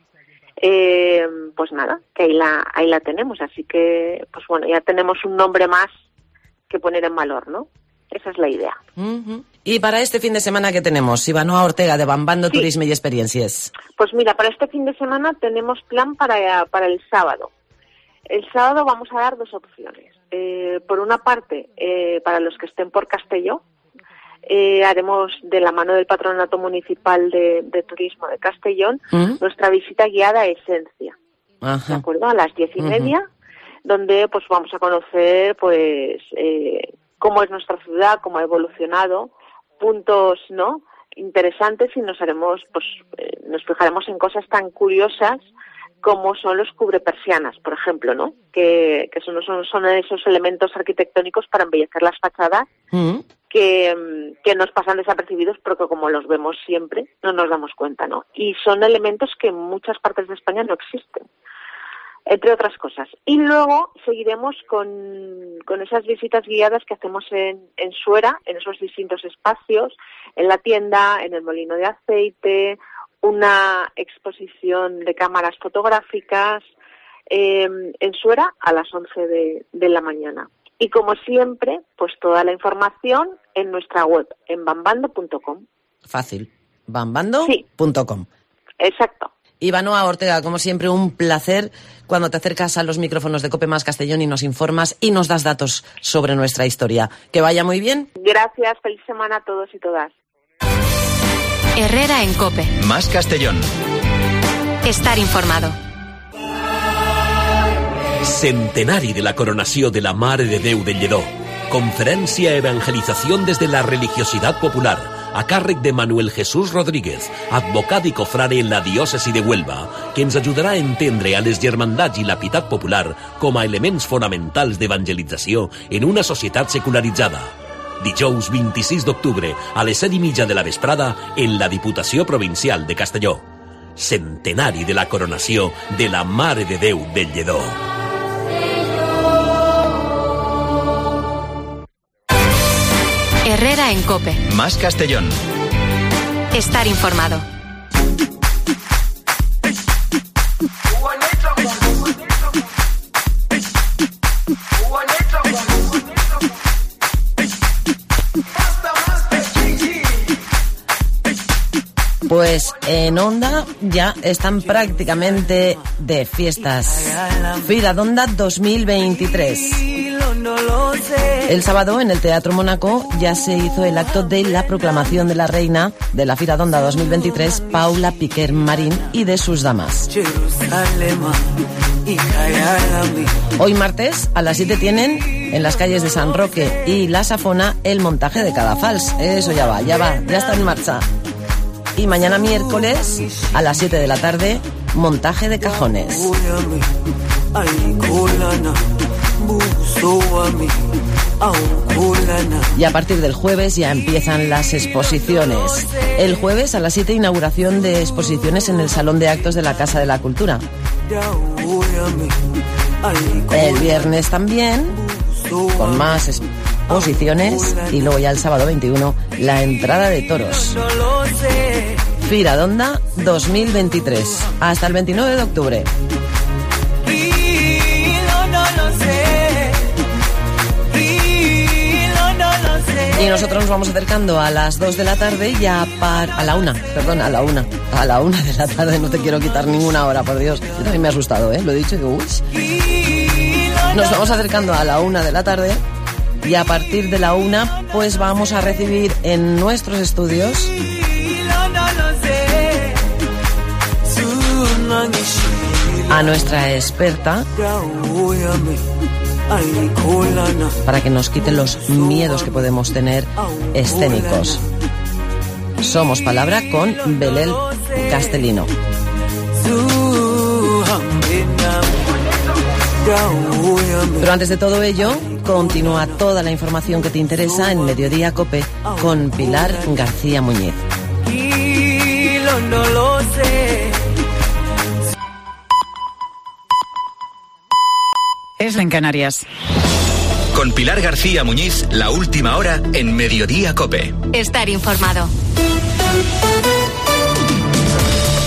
Eh, pues nada, que ahí la, ahí la tenemos. Así que, pues bueno, ya tenemos un nombre más que poner en valor, ¿no? Esa es la idea. Uh-huh. Y para este fin de semana, ¿qué tenemos? Ivanoa Ortega, de Bambando Sí. Turisme y Experiencias. Pues mira, para este fin de semana tenemos plan para, para el sábado. el sábado vamos a dar dos opciones. Eh, por una parte, eh, para los que estén por Castelló, eh, haremos de la mano del Patronato Municipal de, de Turismo de Castellón ¿Mm? nuestra visita guiada a Esencia. Ajá. ¿De acuerdo? A las diez y media, uh-huh. donde pues vamos a conocer pues eh, cómo es nuestra ciudad, cómo ha evolucionado, puntos, ¿no?, interesantes, y nos haremos, pues, eh, nos fijaremos en cosas tan curiosas como son los cubrepersianas, por ejemplo, ¿no? Que, que son, son, son esos elementos arquitectónicos para embellecer las fachadas mm. que, que nos pasan desapercibidos, porque como los vemos siempre, no nos damos cuenta, ¿no? Y son elementos que en muchas partes de España no existen, entre otras cosas. Y luego seguiremos con, con esas visitas guiadas que hacemos en, en Suera, en esos distintos espacios, en la tienda, en el molino de aceite, una exposición de cámaras fotográficas, eh, en Suera a las once de, de la mañana. Y como siempre, pues toda la información en nuestra web, en bambando punto com. Fácil, bambando punto com. Sí, exacto. Ivanoa Ortega, como siempre, un placer cuando te acercas a los micrófonos de COPE Más Castellón y nos informas y nos das datos sobre nuestra historia. Que vaya muy bien. Gracias, feliz semana a todos y todas. Herrera en COPE. Más Castellón. Estar informado. Centenari de la coronació de la Mare de Déu del Lledó. Conferència Evangelitzación desde la Religiosidad Popular, a càrrec de Manuel Jesús Rodríguez, advocat i cofrade en la diòcesi de Huelva, que ens ajudarà a entendre a les germandats i la pietat popular com a elements fonamentals d'evangelització en una societat secularitzada. Dijous vint-i-sis d'octubre, a les set i mitja de la vesprada, en la Diputació Provincial de Castelló. Centenari de la coronació de la Mare de Déu del Lledó. Herrera en COPE. Más Castellón. Estar informado. Pues en Onda ya están prácticamente de fiestas. Fira d'Onda dos mil veintitrés. El sábado en el Teatro Mónaco ya se hizo el acto de la proclamación de la reina de la Fira d'Onda dos mil veintitrés, Paula Piquer Marín, y de sus damas. Hoy martes a las siete tienen en las calles de San Roque y La Safona el montaje de Cadafals. Eso ya va, ya va, ya está en marcha. Y mañana miércoles a las siete de la tarde, montaje de cajones. Y a partir del jueves ya empiezan las exposiciones. El jueves a las siete, inauguración de exposiciones en el Salón de Actos de la Casa de la Cultura. El viernes también, con más exposiciones, y luego ya el sábado veintiuno, la entrada de toros. Fira d'Onda dos mil veintitrés, hasta el veintinueve de octubre. Y nosotros nos vamos acercando a las dos de la tarde, ya para... a la una, perdón, a la una. A la una de la tarde, no te quiero quitar ninguna hora, por Dios. Yo también me he asustado, ¿eh? Lo he dicho, digo, uy. Nos vamos acercando a la una de la tarde y a partir de la una, pues vamos a recibir en nuestros estudios a nuestra experta para que nos quite los miedos que podemos tener escénicos. Somos Palabra con Belén Castellino. Pero antes de todo ello, continúa toda la información que te interesa en Mediodía COPE con Pilar García Muñiz. Es en Canarias. Con Pilar García Muñiz, la última hora en Mediodía COPE. Estar informado.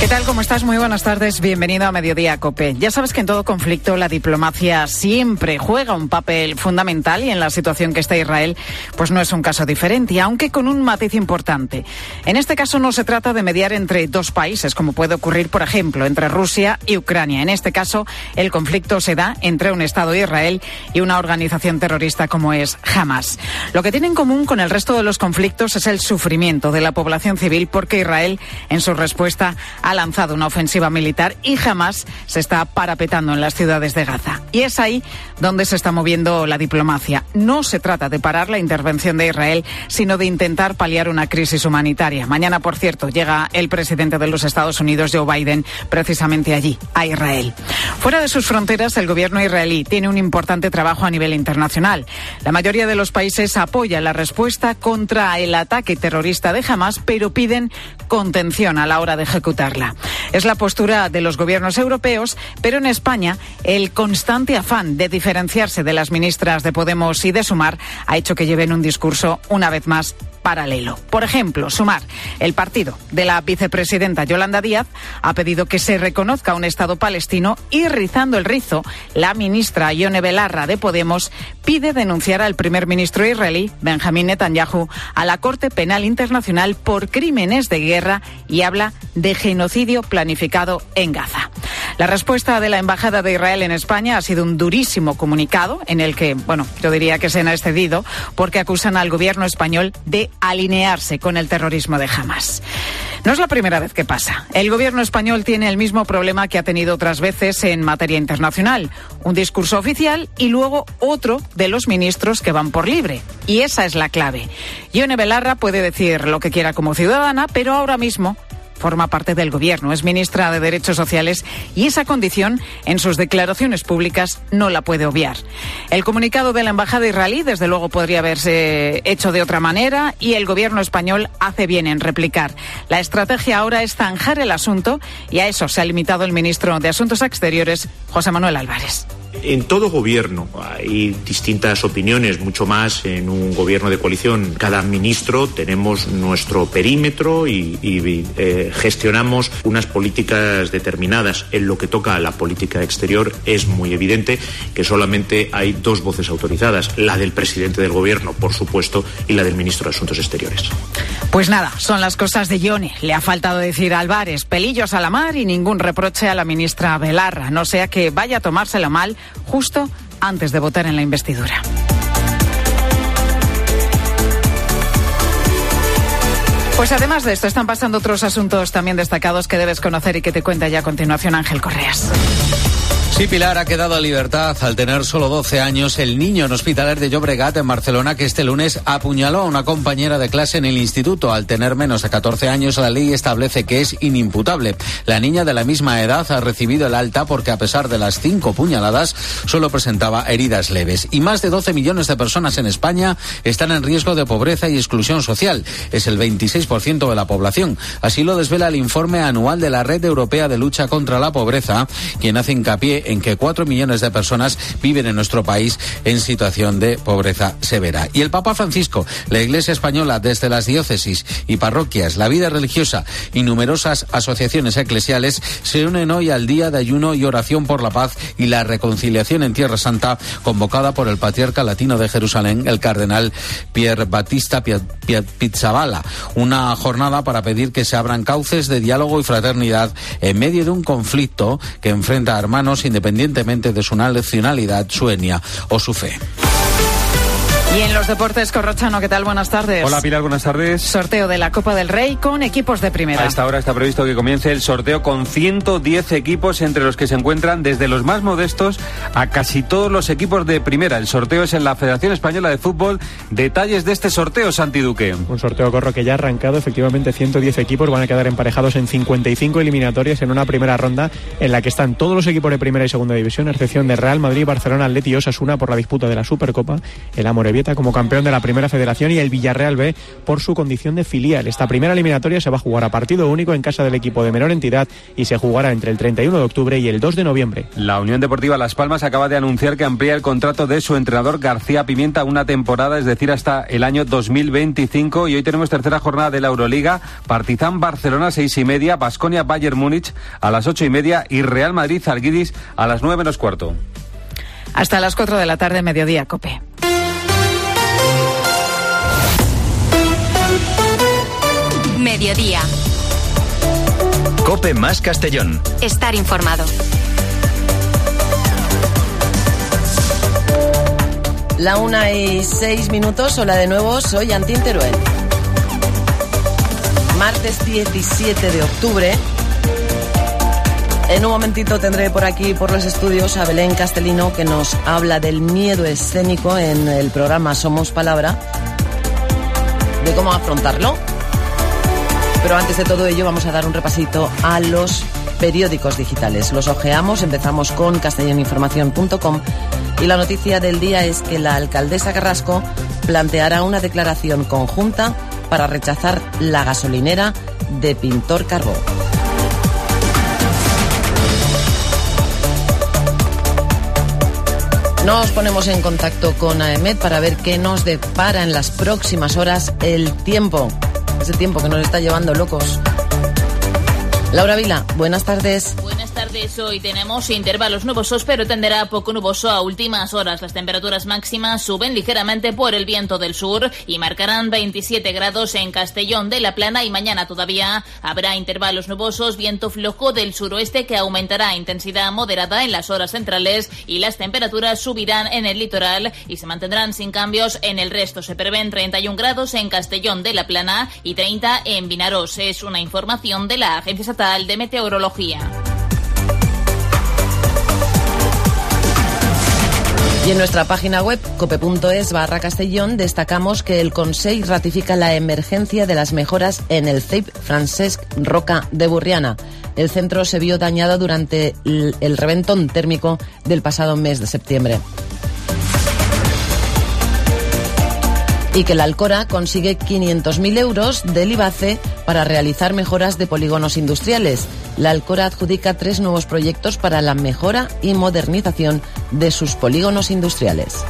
¿Qué tal? ¿Cómo estás? Muy buenas tardes. Bienvenido a Mediodía COPE. Ya sabes que en todo conflicto la diplomacia siempre juega un papel fundamental y en la situación que está Israel, pues no es un caso diferente, aunque con un matiz importante. En este caso no se trata de mediar entre dos países, como puede ocurrir, por ejemplo, entre Rusia y Ucrania. En este caso, el conflicto se da entre un Estado Israel y una organización terrorista como es Hamas. Lo que tiene en común con el resto de los conflictos es el sufrimiento de la población civil, porque Israel, en su respuesta, ha lanzado una ofensiva militar y Hamas se está parapetando en las ciudades de Gaza. Y es ahí donde se está moviendo la diplomacia. No se trata de parar la intervención de Israel, sino de intentar paliar una crisis humanitaria. Mañana, por cierto, llega el presidente de los Estados Unidos, Joe Biden, precisamente allí, a Israel. Fuera de sus fronteras, el gobierno israelí tiene un importante trabajo a nivel internacional. La mayoría de los países apoya la respuesta contra el ataque terrorista de Hamas, pero piden contención a la hora de ejecutarla. Es la postura de los gobiernos europeos, pero en España el constante afán de diferenciarse de las ministras de Podemos y de Sumar ha hecho que lleven un discurso, una vez más, paralelo. Por ejemplo, Sumar, el partido de la vicepresidenta Yolanda Díaz, ha pedido que se reconozca un Estado palestino y, rizando el rizo, la ministra Ione Belarra de Podemos pide denunciar al primer ministro israelí, Benjamín Netanyahu, a la Corte Penal Internacional por crímenes de guerra y habla de genocidio planificado en Gaza. La respuesta de la Embajada de Israel en España ha sido un durísimo comunicado en el que, bueno, yo diría que se han excedido porque acusan al gobierno español de alinearse con el terrorismo de Hamas. No es la primera vez que pasa. El gobierno español tiene el mismo problema que ha tenido otras veces en materia internacional. Un discurso oficial y luego otro de los ministros que van por libre. Y esa es la clave. Ione Belarra puede decir lo que quiera como ciudadana, pero ahora mismo forma parte del gobierno, es ministra de Derechos Sociales y esa condición en sus declaraciones públicas no la puede obviar. El comunicado de la Embajada israelí desde luego podría haberse hecho de otra manera y el gobierno español hace bien en replicar. La estrategia ahora es zanjar el asunto y a eso se ha limitado el ministro de Asuntos Exteriores, José Manuel Álvarez. En todo gobierno hay distintas opiniones, mucho más en un gobierno de coalición. Cada ministro tenemos nuestro perímetro y, y eh, gestionamos unas políticas determinadas. En lo que toca a la política exterior es muy evidente que solamente hay dos voces autorizadas, la del presidente del gobierno, por supuesto, y la del ministro de Asuntos Exteriores. Pues nada, son las cosas de Ione. Le ha faltado decir a Álvarez, pelillos a la mar y ningún reproche a la ministra Belarra, no sea que vaya a tomárselo mal justo antes de votar en la investidura. Pues además de esto, están pasando otros asuntos también destacados que debes conocer y que te cuenta ya a continuación Ángel Correas. Sí, Pilar, ha quedado en libertad al tener solo doce años el niño en Hospitalet de Llobregat, en Barcelona, que este lunes apuñaló a una compañera de clase en el instituto. Al tener menos de catorce años, la ley establece que es inimputable. La niña de la misma edad ha recibido el alta porque, a pesar de las cinco puñaladas, solo presentaba heridas leves. Y más de doce millones de personas en España están en riesgo de pobreza y exclusión social. Es el veintiséis por ciento de la población. Así lo desvela el informe anual de la Red Europea de Lucha contra la Pobreza, quien hace hincapié en que cuatro millones de personas viven en nuestro país en situación de pobreza severa. Y el Papa Francisco, la Iglesia española, desde las diócesis y parroquias, la vida religiosa y numerosas asociaciones eclesiales se unen hoy al día de ayuno y oración por la paz y la reconciliación en Tierra Santa, convocada por el patriarca latino de Jerusalén, el cardenal Pier Battista Pizzaballa. Una jornada para pedir que se abran cauces de diálogo y fraternidad en medio de un conflicto que enfrenta a hermanos independientemente de su nacionalidad, su etnia o su fe. Y en los deportes, Corrochano, ¿qué tal? Buenas tardes. Hola, Pilar, buenas tardes. Sorteo de la Copa del Rey con equipos de primera. A esta hora está previsto que comience el sorteo con ciento diez equipos, entre los que se encuentran desde los más modestos a casi todos los equipos de primera. El sorteo es en la Federación Española de Fútbol. Detalles de este sorteo, Santi Duque. Un sorteo, Corro, que ya ha arrancado. Efectivamente, ciento diez equipos van a quedar emparejados en cincuenta y cinco eliminatorias en una primera ronda en la que están todos los equipos de primera y segunda división, a excepción de Real Madrid, Barcelona, Atleti y Osasuna por la disputa de la Supercopa. El Amorebieta Amorebieta como campeón de la Primera Federación y el Villarreal B por su condición de filial. Esta primera eliminatoria se va a jugar a partido único en casa del equipo de menor entidad y se jugará entre el treinta y uno de octubre y el dos de noviembre. La Unión Deportiva Las Palmas acaba de anunciar que amplía el contrato de su entrenador García Pimienta una temporada, es decir, hasta el año dos mil veinticinco. Y hoy tenemos tercera jornada de la Euroliga. Partizan Barcelona seis y media, Baskonia Bayern Múnich a las ocho y media y Real Madrid Zalgiris a las nueve menos cuarto. Hasta las cuatro de la tarde, Mediodía Cope. Mediodía. Cope más Castellón. Estar informado. La una y seis minutos, hola de nuevo, soy Antín Teruel. Martes diecisiete de octubre. En un momentito tendré por aquí, por los estudios, a Belén Castellino, que nos habla del miedo escénico en el programa Somos Palabra, de cómo afrontarlo. Pero antes de todo ello vamos a dar un repasito a los periódicos digitales. Los ojeamos, empezamos con castellaninformación punto com y la noticia del día es que la alcaldesa Carrasco planteará una declaración conjunta para rechazar la gasolinera de Pintor Carbó. Nos ponemos en contacto con AEMET para ver qué nos depara en las próximas horas el tiempo. Ese tiempo que nos está llevando locos. Laura Vila, buenas tardes. Buenas tardes. Hoy tenemos intervalos nubosos, pero tenderá poco nuboso a últimas horas. Las temperaturas máximas suben ligeramente por el viento del sur y marcarán veintisiete grados en Castellón de la Plana, y mañana todavía habrá intervalos nubosos, viento flojo del suroeste que aumentará a intensidad moderada en las horas centrales, y las temperaturas subirán en el litoral y se mantendrán sin cambios en el resto. Se prevén treinta y un grados en Castellón de la Plana y treinta en Vinarós. Es una información de la Agencia Estatal de Meteorología. Y en nuestra página web, cope punto es barra Castellón, destacamos que el Consell ratifica la emergencia de las mejoras en el C E I P Francesc Roca de Burriana. El centro se vio dañado durante el reventón térmico del pasado mes de septiembre. Y que la Alcora consigue quinientos mil euros del IBACE para realizar mejoras de polígonos industriales. La Alcora adjudica tres nuevos proyectos para la mejora y modernización de sus polígonos industriales.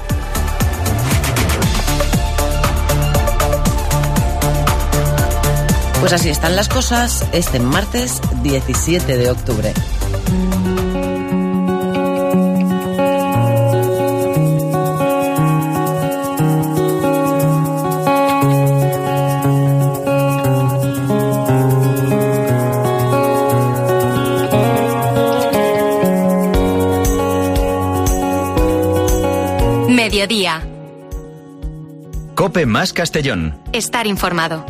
Pues así están las cosas este martes diecisiete de octubre. Mediodía. Cope más Castellón. Estar informado.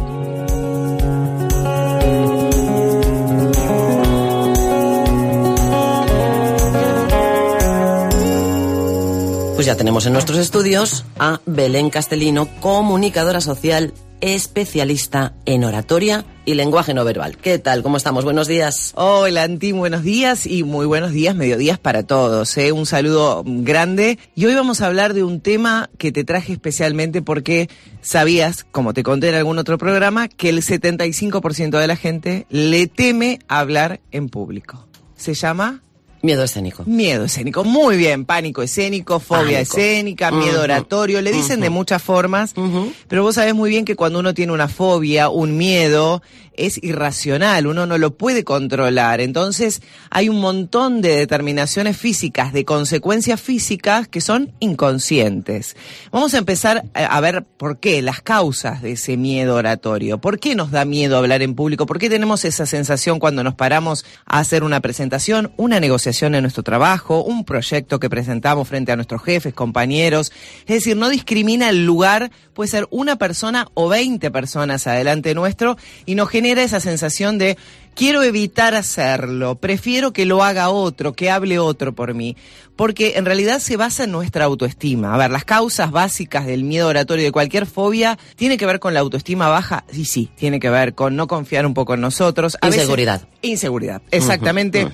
Pues ya tenemos en nuestros estudios a Belén Castellino, comunicadora social, especialista en oratoria y lenguaje no verbal. ¿Qué tal? ¿Cómo estamos? Buenos días. Hola, Anti, buenos días y muy buenos días, mediodías para todos. ¿eh? Un saludo grande. Y hoy vamos a hablar de un tema que te traje especialmente porque sabías, como te conté en algún otro programa, que el setenta y cinco por ciento de la gente le teme hablar en público. Se llama... Miedo escénico. Miedo escénico. Muy bien. Pánico escénico, fobia Pánico. escénica, miedo uh-huh. oratorio. Le dicen uh-huh. de muchas formas, uh-huh. pero vos sabés muy bien que cuando uno tiene una fobia, un miedo, es irracional. Uno no lo puede controlar. Entonces, hay un montón de determinaciones físicas, de consecuencias físicas que son inconscientes. Vamos a empezar a ver por qué, las causas de ese miedo oratorio. ¿Por qué nos da miedo hablar en público? ¿Por qué tenemos esa sensación cuando nos paramos a hacer una presentación, una negociación en nuestro trabajo, un proyecto que presentamos frente a nuestros jefes, compañeros? Es decir, no discrimina el lugar, puede ser una persona o veinte personas adelante nuestro, y nos genera esa sensación de quiero evitar hacerlo, prefiero que lo haga otro, que hable otro por mí, porque en realidad se basa en nuestra autoestima. A ver, las causas básicas del miedo oratorio, de cualquier fobia, tiene que ver con la autoestima baja, y sí, tiene que ver con no confiar un poco en nosotros. A inseguridad. Veces, inseguridad, exactamente. Uh-huh, uh-huh.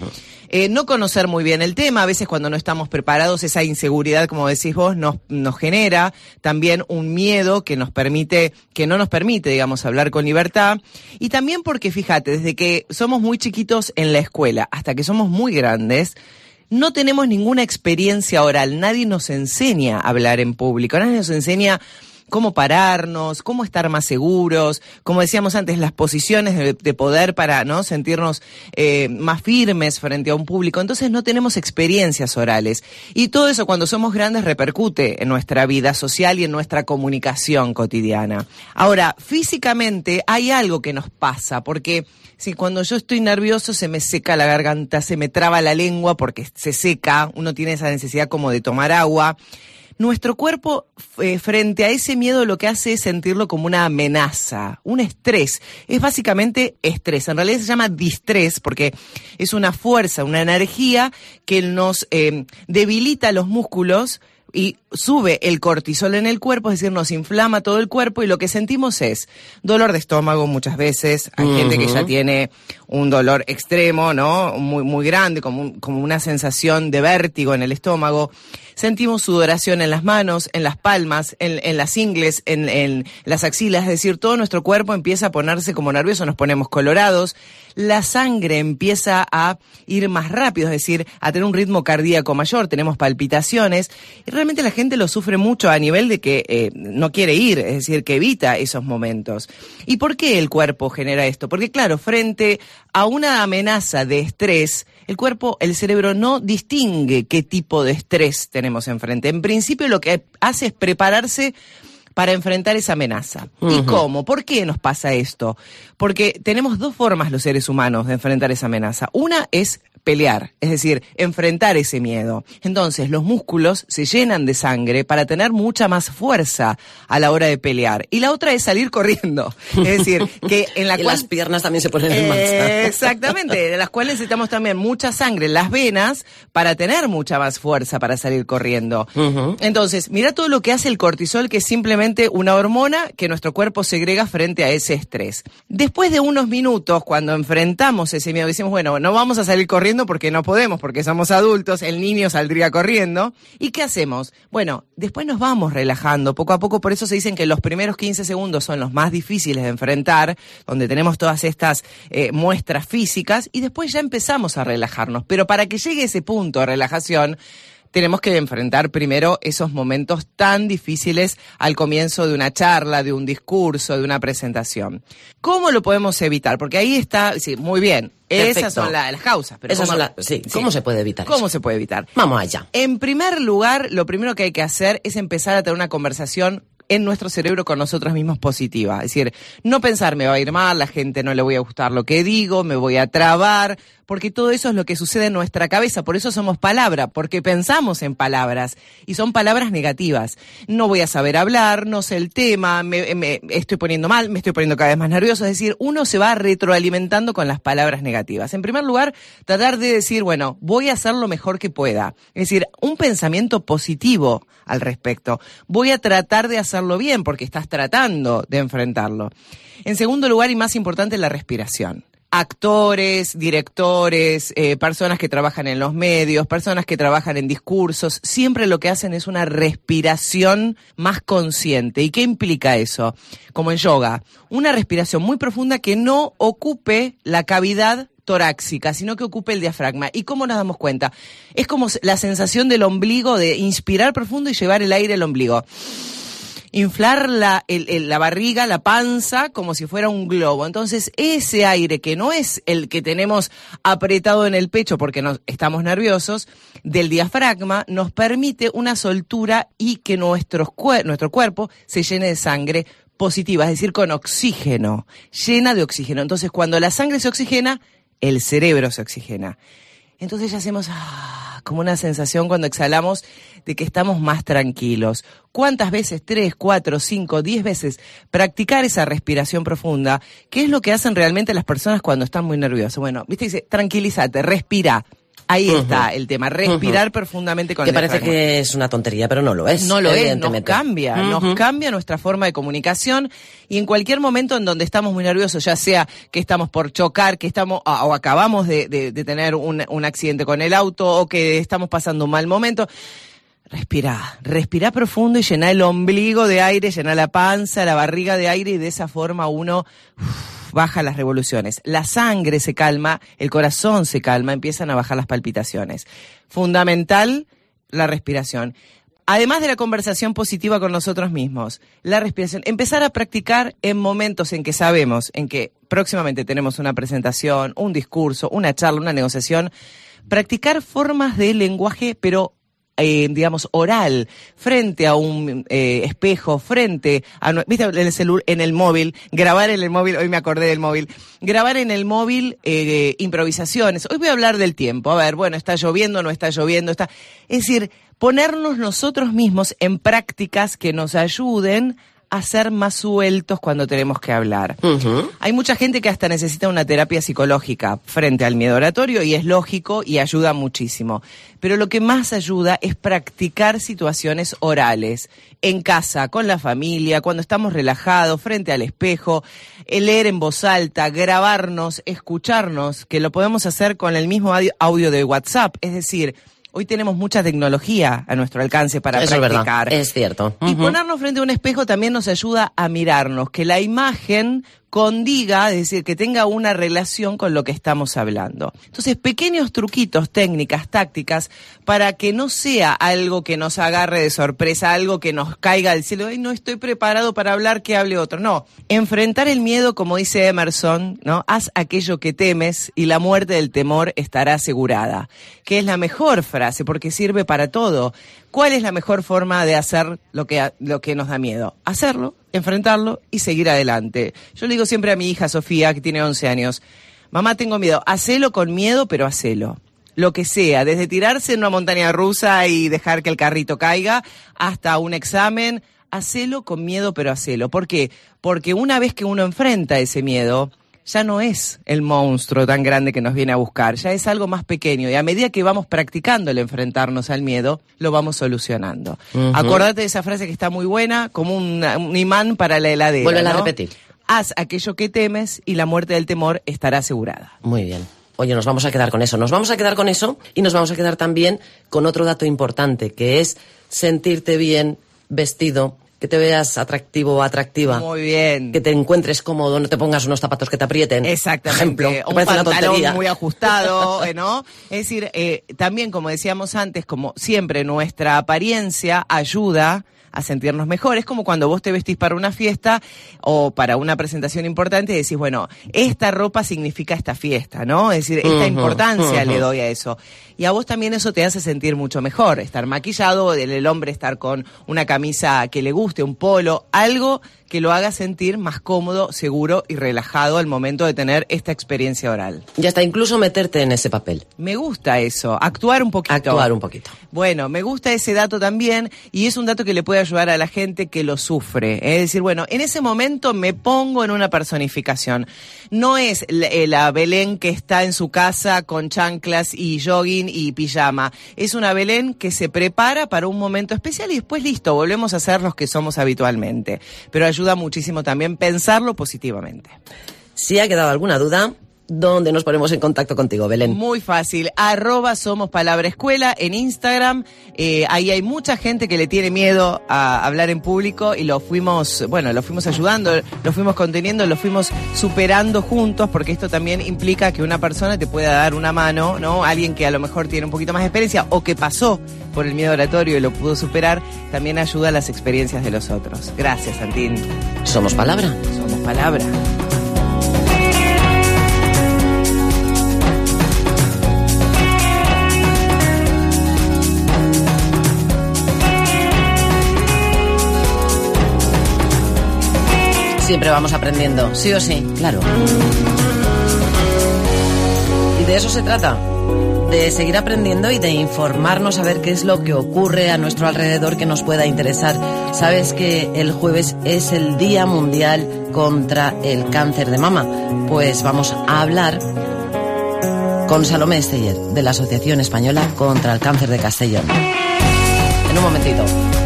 Eh, no conocer muy bien el tema, a veces cuando no estamos preparados, esa inseguridad, como decís vos, nos, nos genera también un miedo que nos permite, que no nos permite, digamos, hablar con libertad. Y también porque, fíjate, desde que somos muy chiquitos en la escuela hasta que somos muy grandes, no tenemos ninguna experiencia oral, nadie nos enseña a hablar en público, nadie nos enseña cómo pararnos, cómo estar más seguros, como decíamos antes, las posiciones de, de poder para no sentirnos eh, más firmes frente a un público. Entonces no tenemos experiencias orales. Y todo eso cuando somos grandes repercute en nuestra vida social y en nuestra comunicación cotidiana. Ahora, físicamente hay algo que nos pasa, porque si cuando yo estoy nervioso se me seca la garganta, se me traba la lengua porque se seca, uno tiene esa necesidad como de tomar agua. Nuestro cuerpo, eh, frente a ese miedo, lo que hace es sentirlo como una amenaza, un estrés. Es básicamente estrés. En realidad se llama distrés porque es una fuerza, una energía que nos eh, debilita los músculos y sube el cortisol en el cuerpo, es decir, nos inflama todo el cuerpo y lo que sentimos es dolor de estómago muchas veces. Hay uh-huh. gente que ya tiene un dolor extremo, ¿no? Muy, muy grande, como, un, como una sensación de vértigo en el estómago. Sentimos sudoración en las manos, en las palmas, en, en las ingles, en, en las axilas, es decir, todo nuestro cuerpo empieza a ponerse como nervioso, nos ponemos colorados, la sangre empieza a ir más rápido, es decir, a tener un ritmo cardíaco mayor, tenemos palpitaciones, y realmente la gente lo sufre mucho a nivel de que eh, no quiere ir, es decir, que evita esos momentos. ¿Y por qué el cuerpo genera esto? Porque claro, frente a una amenaza de estrés, el cuerpo, el cerebro no distingue qué tipo de estrés tenemos enfrente. En principio lo que hace es prepararse para enfrentar esa amenaza. Uh-huh. ¿Y cómo? ¿Por qué nos pasa esto? Porque tenemos dos formas los seres humanos de enfrentar esa amenaza. Una es pelear, es decir, enfrentar ese miedo. Entonces, los músculos se llenan de sangre para tener mucha más fuerza a la hora de pelear. Y la otra es salir corriendo. Es decir, que en la y cual... las piernas también se ponen en marcha. Eh, exactamente, de las cuales necesitamos también mucha sangre en las venas para tener mucha más fuerza para salir corriendo. Uh-huh. Entonces, mira todo lo que hace el cortisol, que es simplemente una hormona que nuestro cuerpo segrega frente a ese estrés. Después de unos minutos, cuando enfrentamos ese miedo, decimos, bueno, no vamos a salir corriendo porque no podemos, porque somos adultos, el niño saldría corriendo. ¿Y qué hacemos? Bueno, después nos vamos relajando poco a poco, por eso se dicen que los primeros quince segundos son los más difíciles de enfrentar, donde tenemos todas estas eh, muestras físicas, y después ya empezamos a relajarnos. Pero para que llegue ese punto de relajación, tenemos que enfrentar primero esos momentos tan difíciles al comienzo de una charla, de un discurso, de una presentación. ¿Cómo lo podemos evitar? Porque ahí está, sí, muy bien, perfecto. Esas son la, las causas. Pero Esas ¿cómo, son la, sí, sí. ¿Cómo se puede evitar ¿Cómo eso? se puede evitar? Vamos allá. En primer lugar, lo primero que hay que hacer es empezar a tener una conversación en nuestro cerebro con nosotros mismos positiva. Es decir, no pensar me va a ir mal, la gente no le voy a gustar lo que digo, me voy a trabar, porque todo eso es lo que sucede en nuestra cabeza. Por eso somos palabra, porque pensamos en palabras y son palabras negativas. No voy a saber hablar, no sé el tema, me, me estoy poniendo mal, me estoy poniendo cada vez más nervioso. Es decir, uno se va retroalimentando con las palabras negativas. En primer lugar, tratar de decir, bueno, voy a hacer lo mejor que pueda. Es decir, un pensamiento positivo al respecto. Voy a tratar de hacerlo bien porque estás tratando de enfrentarlo. En segundo lugar, y más importante, la respiración. Actores, directores, eh, personas que trabajan en los medios, personas que trabajan en discursos, siempre lo que hacen es una respiración más consciente. ¿Y qué implica eso? Como en yoga, una respiración muy profunda que no ocupe la cavidad torácica, sino que ocupe el diafragma. ¿Y cómo nos damos cuenta? Es como la sensación del ombligo, de inspirar profundo y llevar el aire al ombligo. Inflar la, el, el, la barriga, la panza, como si fuera un globo. Entonces, ese aire, que no es el que tenemos apretado en el pecho porque nos, estamos nerviosos, del diafragma, nos permite una soltura y que nuestros, nuestro cuerpo se llene de sangre positiva, es decir, con oxígeno, llena de oxígeno. Entonces, cuando la sangre se oxigena, el cerebro se oxigena. Entonces ya hacemos ah, como una sensación cuando exhalamos de que estamos más tranquilos. ¿Cuántas veces? Tres, cuatro, cinco, diez veces. Practicar esa respiración profunda. ¿Qué es lo que hacen realmente las personas cuando están muy nerviosas? Bueno, viste, dice, tranquilízate, respira. Ahí Uh-huh. está el tema, respirar Uh-huh. profundamente con que el parece diafragma. que es una tontería, pero no lo es. No lo es, nos evidentemente. cambia, Uh-huh. nos cambia nuestra forma de comunicación y en cualquier momento en donde estamos muy nerviosos, ya sea que estamos por chocar, que estamos o, o acabamos de, de, de tener un, un accidente con el auto o que estamos pasando un mal momento, respirá, respirá profundo y llená el ombligo de aire, llená la panza, la barriga de aire y de esa forma uno uf, baja las revoluciones. La sangre se calma, el corazón se calma, empiezan a bajar las palpitaciones. Fundamental la respiración. Además de la conversación positiva con nosotros mismos, la respiración, empezar a practicar en momentos en que sabemos, en que próximamente tenemos una presentación, un discurso, una charla, una negociación, practicar formas de lenguaje, pero Eh, digamos, oral, frente a un eh, espejo, frente a, viste, en el celu- en el móvil, grabar en el móvil, hoy me acordé del móvil, grabar en el móvil eh, improvisaciones. Hoy voy a hablar del tiempo, a ver, bueno, está lloviendo, no está lloviendo, está... Es decir, ponernos nosotros mismos en prácticas que nos ayuden a ser más sueltos cuando tenemos que hablar. Uh-huh. Hay mucha gente que hasta necesita una terapia psicológica frente al miedo oratorio y es lógico y ayuda muchísimo. Pero lo que más ayuda es practicar situaciones orales, en casa, con la familia, cuando estamos relajados, frente al espejo, el leer en voz alta, grabarnos, escucharnos, que lo podemos hacer con el mismo audio de WhatsApp, es decir, hoy tenemos mucha tecnología a nuestro alcance para Eso practicar. Es verdad, es cierto. Y Uh-huh. ponernos frente a un espejo también nos ayuda a mirarnos, que la imagen condiga, es decir, que tenga una relación con lo que estamos hablando. Entonces, pequeños truquitos, técnicas, tácticas, para que no sea algo que nos agarre de sorpresa, algo que nos caiga del cielo, ay, no estoy preparado para hablar, que hable otro. No, enfrentar el miedo, como dice Emerson, ¿no? Haz aquello que temes y la muerte del temor estará asegurada, que es la mejor frase, porque sirve para todo. ¿Cuál es la mejor forma de hacer lo que, lo que nos da miedo? Hacerlo, enfrentarlo y seguir adelante. Yo le digo siempre a mi hija Sofía, que tiene once años, mamá, tengo miedo, hacelo con miedo, pero hacelo. Lo que sea, desde tirarse en una montaña rusa y dejar que el carrito caiga, hasta un examen, hacelo con miedo, pero hacelo. ¿Por qué? Porque una vez que uno enfrenta ese miedo, ya no es el monstruo tan grande que nos viene a buscar, ya es algo más pequeño y a medida que vamos practicando el enfrentarnos al miedo, lo vamos solucionando. Uh-huh. Acordate de esa frase que está muy buena, como un, un imán para la heladera. Vuelve a ¿no? repetir. Haz aquello que temes y la muerte del temor estará asegurada. Muy bien. Oye, nos vamos a quedar con eso, nos vamos a quedar con eso y nos vamos a quedar también con otro dato importante, que es sentirte bien vestido, que te veas atractivo o atractiva. Muy bien. Que te encuentres cómodo, no te pongas unos zapatos que te aprieten. Exactamente. Ejemplo, un parece una pantalón tontería. muy ajustado, ¿no? Es decir, eh, también, como decíamos antes, como siempre, nuestra apariencia ayuda a sentirnos mejor. Es como cuando vos te vestís para una fiesta o para una presentación importante y decís, bueno, esta ropa significa esta fiesta, ¿no? Es decir, esta Uh-huh, importancia uh-huh. le doy a eso. Y a vos también eso te hace sentir mucho mejor. Estar maquillado, el, el hombre estar con una camisa que le guste, un polo, algo que lo haga sentir más cómodo, seguro y relajado al momento de tener esta experiencia oral. Y hasta incluso meterte en ese papel. Me gusta eso, actuar un poquito. Actuar un poquito. Bueno, me gusta ese dato también y es un dato que le puede ayudar a la gente que lo sufre. Es decir, bueno, en ese momento me pongo en una personificación. No es la, la Belén que está en su casa con chanclas y jogging y pijama. Es una Belén que se prepara para un momento especial y después listo, volvemos a ser los que somos habitualmente. Pero ayuda muchísimo también pensarlo positivamente. Si ha quedado alguna duda, ¿dónde nos ponemos en contacto contigo, Belén? Muy fácil, arroba Somos Palabra Escuela en Instagram. Eh, ahí hay mucha gente que le tiene miedo a hablar en público y lo fuimos, bueno, lo fuimos ayudando, lo fuimos conteniendo, lo fuimos superando juntos, porque esto también implica que una persona te pueda dar una mano, ¿no? Alguien que a lo mejor tiene un poquito más de experiencia o que pasó por el miedo oratorio y lo pudo superar, también ayuda a las experiencias de los otros. Gracias, Santín. Somos Palabra. Somos Palabra. Siempre vamos aprendiendo, sí o sí, claro. Y de eso se trata, de seguir aprendiendo y de informarnos a ver qué es lo que ocurre a nuestro alrededor que nos pueda interesar. Sabes que el jueves es el Día Mundial contra el Cáncer de Mama. Pues vamos a hablar con Salomé Esteller, de la Asociación Española contra el Cáncer de Castellón. En un momentito.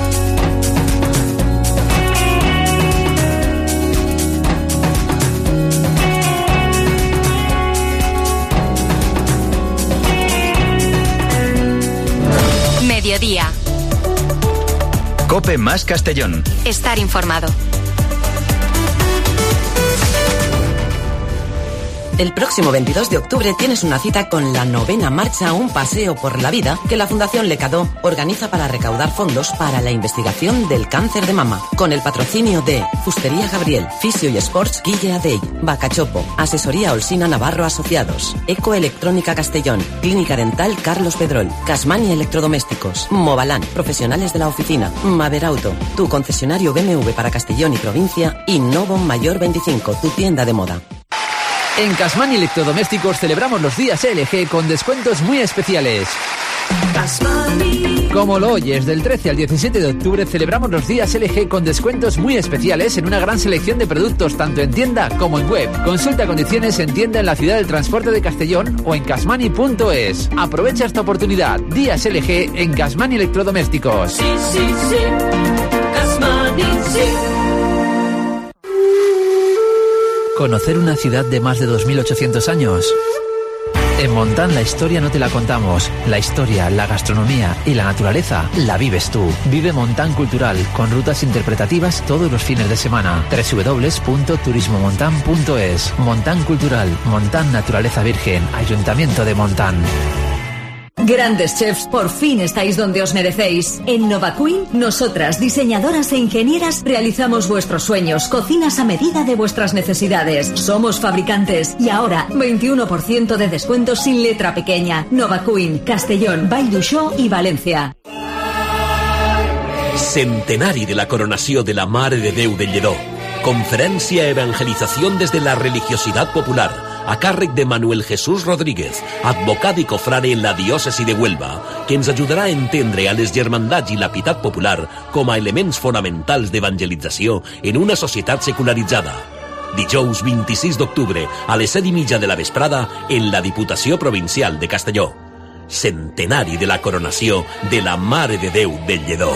Mediodía. COPE más Castellón. Estar informado. El próximo veintidós de octubre tienes una cita con la novena marcha Un Paseo por la Vida que la Fundación Lecadó organiza para recaudar fondos para la investigación del cáncer de mama, con el patrocinio de Fustería Gabriel, Fisio y Sports Guille Adey, Bacachopo, Asesoría Olsina Navarro Asociados, Ecoelectrónica Castellón, Clínica Dental Carlos Pedrol, Casmani Electrodomésticos, Movalán, Profesionales de la Oficina, Maverauto, tu concesionario B M W para Castellón y provincia y Novo Mayor veinticinco, tu tienda de moda. En Casmani Electrodomésticos celebramos los días L G con descuentos muy especiales. Casmani. Como lo oyes, del trece al diecisiete de octubre celebramos los días L G con descuentos muy especiales en una gran selección de productos tanto en tienda como en web. Consulta condiciones en tienda en la Ciudad del Transporte de Castellón o en casmani punto es. Aprovecha esta oportunidad. Días L G en Casmani Electrodomésticos. Sí, sí, sí. Casmani, sí. ¿Conocer una ciudad de más de dos mil ochocientos años? En Montán la historia no te la contamos. La historia, la gastronomía y la naturaleza la vives tú. Vive Montán Cultural con rutas interpretativas todos los fines de semana. doble u doble u doble u punto turismo montán punto es. Montán Cultural, Montán Naturaleza Virgen, Ayuntamiento de Montán. Grandes chefs, por fin estáis donde os merecéis. En Nova Queen, nosotras, diseñadoras e ingenieras, realizamos vuestros sueños, cocinas a medida de vuestras necesidades. Somos fabricantes y ahora veintiuno por ciento de descuento sin letra pequeña. Nova Queen, Castellón, Vall d'Uixó i València. Centenari de la coronació de la Mare de Déu del Lledó. Conferència Evangelització des de la religiositat popular, a càrrec de Manuel Jesús Rodríguez, advocat i cofrade en la diòcesi de Huelva, que ens ajudarà a entendre a les germandats i la pietat popular com a elements fonamentals d'evangelització en una societat secularitzada. Dijous vint-i-sis d'octubre, a les set i mitja de la vesprada, en la Diputació Provincial de Castelló. Centenari de la coronació de la Mare de Déu del Lledó.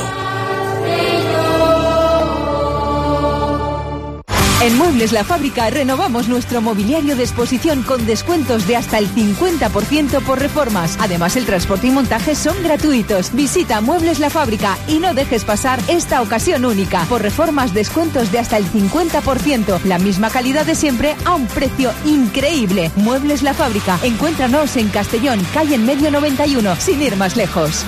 En Muebles La Fábrica renovamos nuestro mobiliario de exposición con descuentos de hasta el cincuenta por ciento por reformas. Además, el transporte y montaje son gratuitos. Visita Muebles La Fábrica y no dejes pasar esta ocasión única. Por reformas, descuentos de hasta el cincuenta por ciento. La misma calidad de siempre a un precio increíble. Muebles La Fábrica. Encuéntranos en Castellón, calle en medio noventa y uno, sin ir más lejos.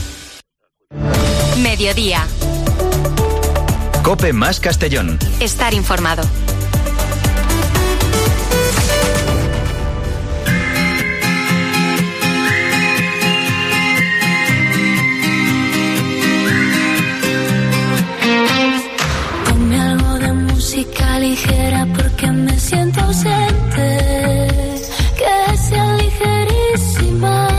Mediodía. COPE más Castellón. Estar informado. Ponme algo de música ligera porque me siento ausente. Que sea ligerísima.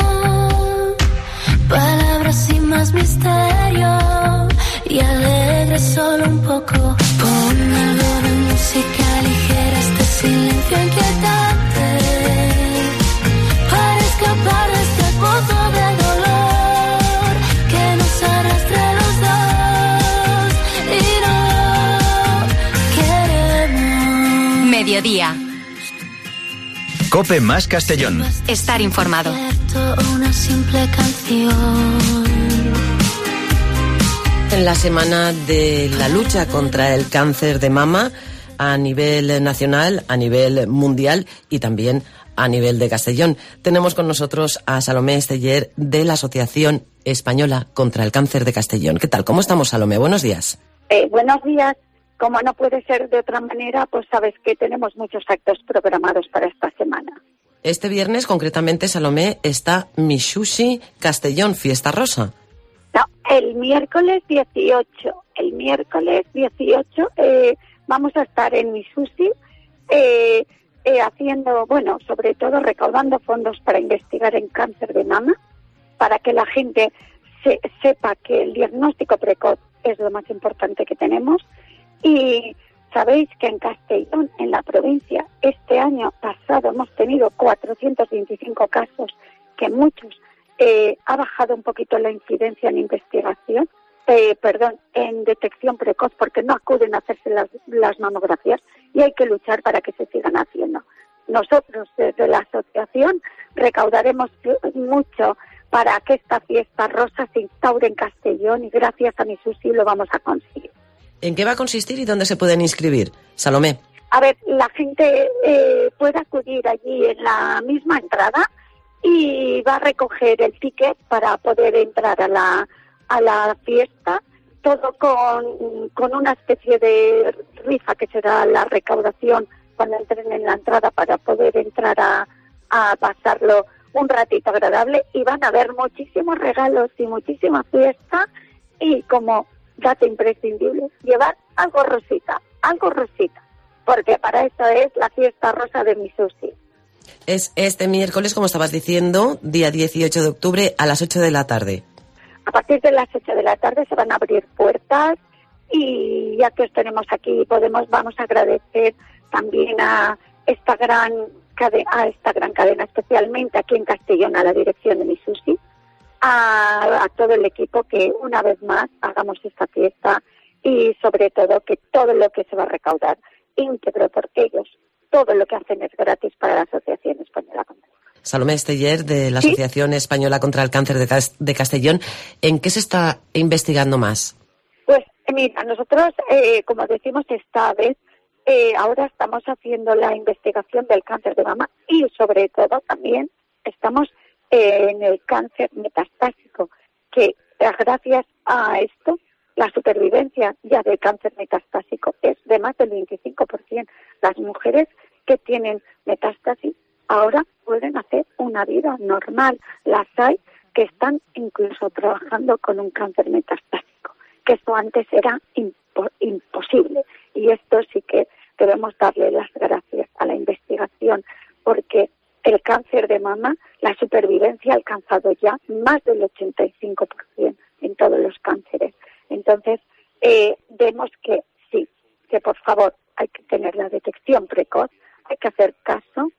Palabras sin más misterio. Y alegre solo un poco. Pon algo de música ligera, este silencio inquietante, para escapar de este pozo de dolor que nos arrastre los dos y no queremos. Mediodía. COPE más Castellón. Estar informado. Una simple canción. En la semana de la lucha contra el cáncer de mama a nivel nacional, a nivel mundial y también a nivel de Castellón. Tenemos con nosotros a Salomé Esteller de la Asociación Española contra el Cáncer de Castellón. ¿Qué tal? ¿Cómo estamos, Salomé? Buenos días. Eh, buenos días. Como no puede ser de otra manera, pues sabes que tenemos muchos actos programados para esta semana. Este viernes, concretamente, Salomé, está Mixuxi Castellón, Fiesta Rosa. No, el miércoles dieciocho, el miércoles dieciocho eh, vamos a estar en Mixuxi eh, eh, haciendo, bueno, sobre todo recaudando fondos para investigar en cáncer de mama, para que la gente se, sepa que el diagnóstico precoz es lo más importante que tenemos y Sabéis que en Castellón, en la provincia, este año pasado hemos tenido cuatrocientos veinticinco casos, que muchos eh, ha bajado un poquito la incidencia en investigación, eh, perdón, en detección precoz, porque no acuden a hacerse las, las mamografías y hay que luchar para que se sigan haciendo. Nosotros, desde la asociación, recaudaremos mucho para que esta fiesta rosa se instaure en Castellón y gracias a mi Susi lo vamos a conseguir. ¿En qué va a consistir y dónde se pueden inscribir? Salomé. A ver, la gente eh, puede acudir allí en la misma entrada y va a recoger el ticket para poder entrar a la, a la fiesta, todo con, con una especie de rifa que será la recaudación cuando entren en la entrada para poder entrar a, a pasarlo un ratito agradable, y van a haber muchísimos regalos y muchísima fiesta, y como dato imprescindible, llevar algo rosita, algo rosita, porque para eso es la fiesta rosa de mi Susi. Es este miércoles, como estabas diciendo, día dieciocho de octubre a las ocho de la tarde. A partir de las ocho de la tarde se van a abrir puertas y ya que os tenemos aquí, podemos vamos a agradecer también a esta gran cadena, a esta gran cadena, especialmente aquí en Castellón, a la dirección de mi Susi, A, a todo el equipo, que una vez más hagamos esta fiesta y sobre todo que todo lo que se va a recaudar íntegro, porque ellos todo lo que hacen es gratis para la Asociación Española contra el Cáncer. Salomé Esteller, de la ¿Sí? Asociación Española contra el Cáncer de, Cas- de Castellón, ¿en qué se está investigando más? Pues mira, nosotros, eh, como decimos esta vez, eh, ahora estamos haciendo la investigación del cáncer de mama y sobre todo también estamos en el cáncer metastásico, que gracias a esto la supervivencia ya del cáncer metastásico es de más del veinticinco por ciento. Las mujeres que tienen metástasis ahora pueden hacer una vida normal. Las hay que están incluso trabajando con un cáncer metastásico, que esto antes era impo- imposible. Y esto sí que debemos darle las gracias a la investigación, porque el cáncer de mama, la supervivencia ha alcanzado ya más del ochenta y cinco por ciento en todos los cánceres. Entonces, eh, vemos que sí, que por favor hay que tener la detección precoz, hay que hacer caso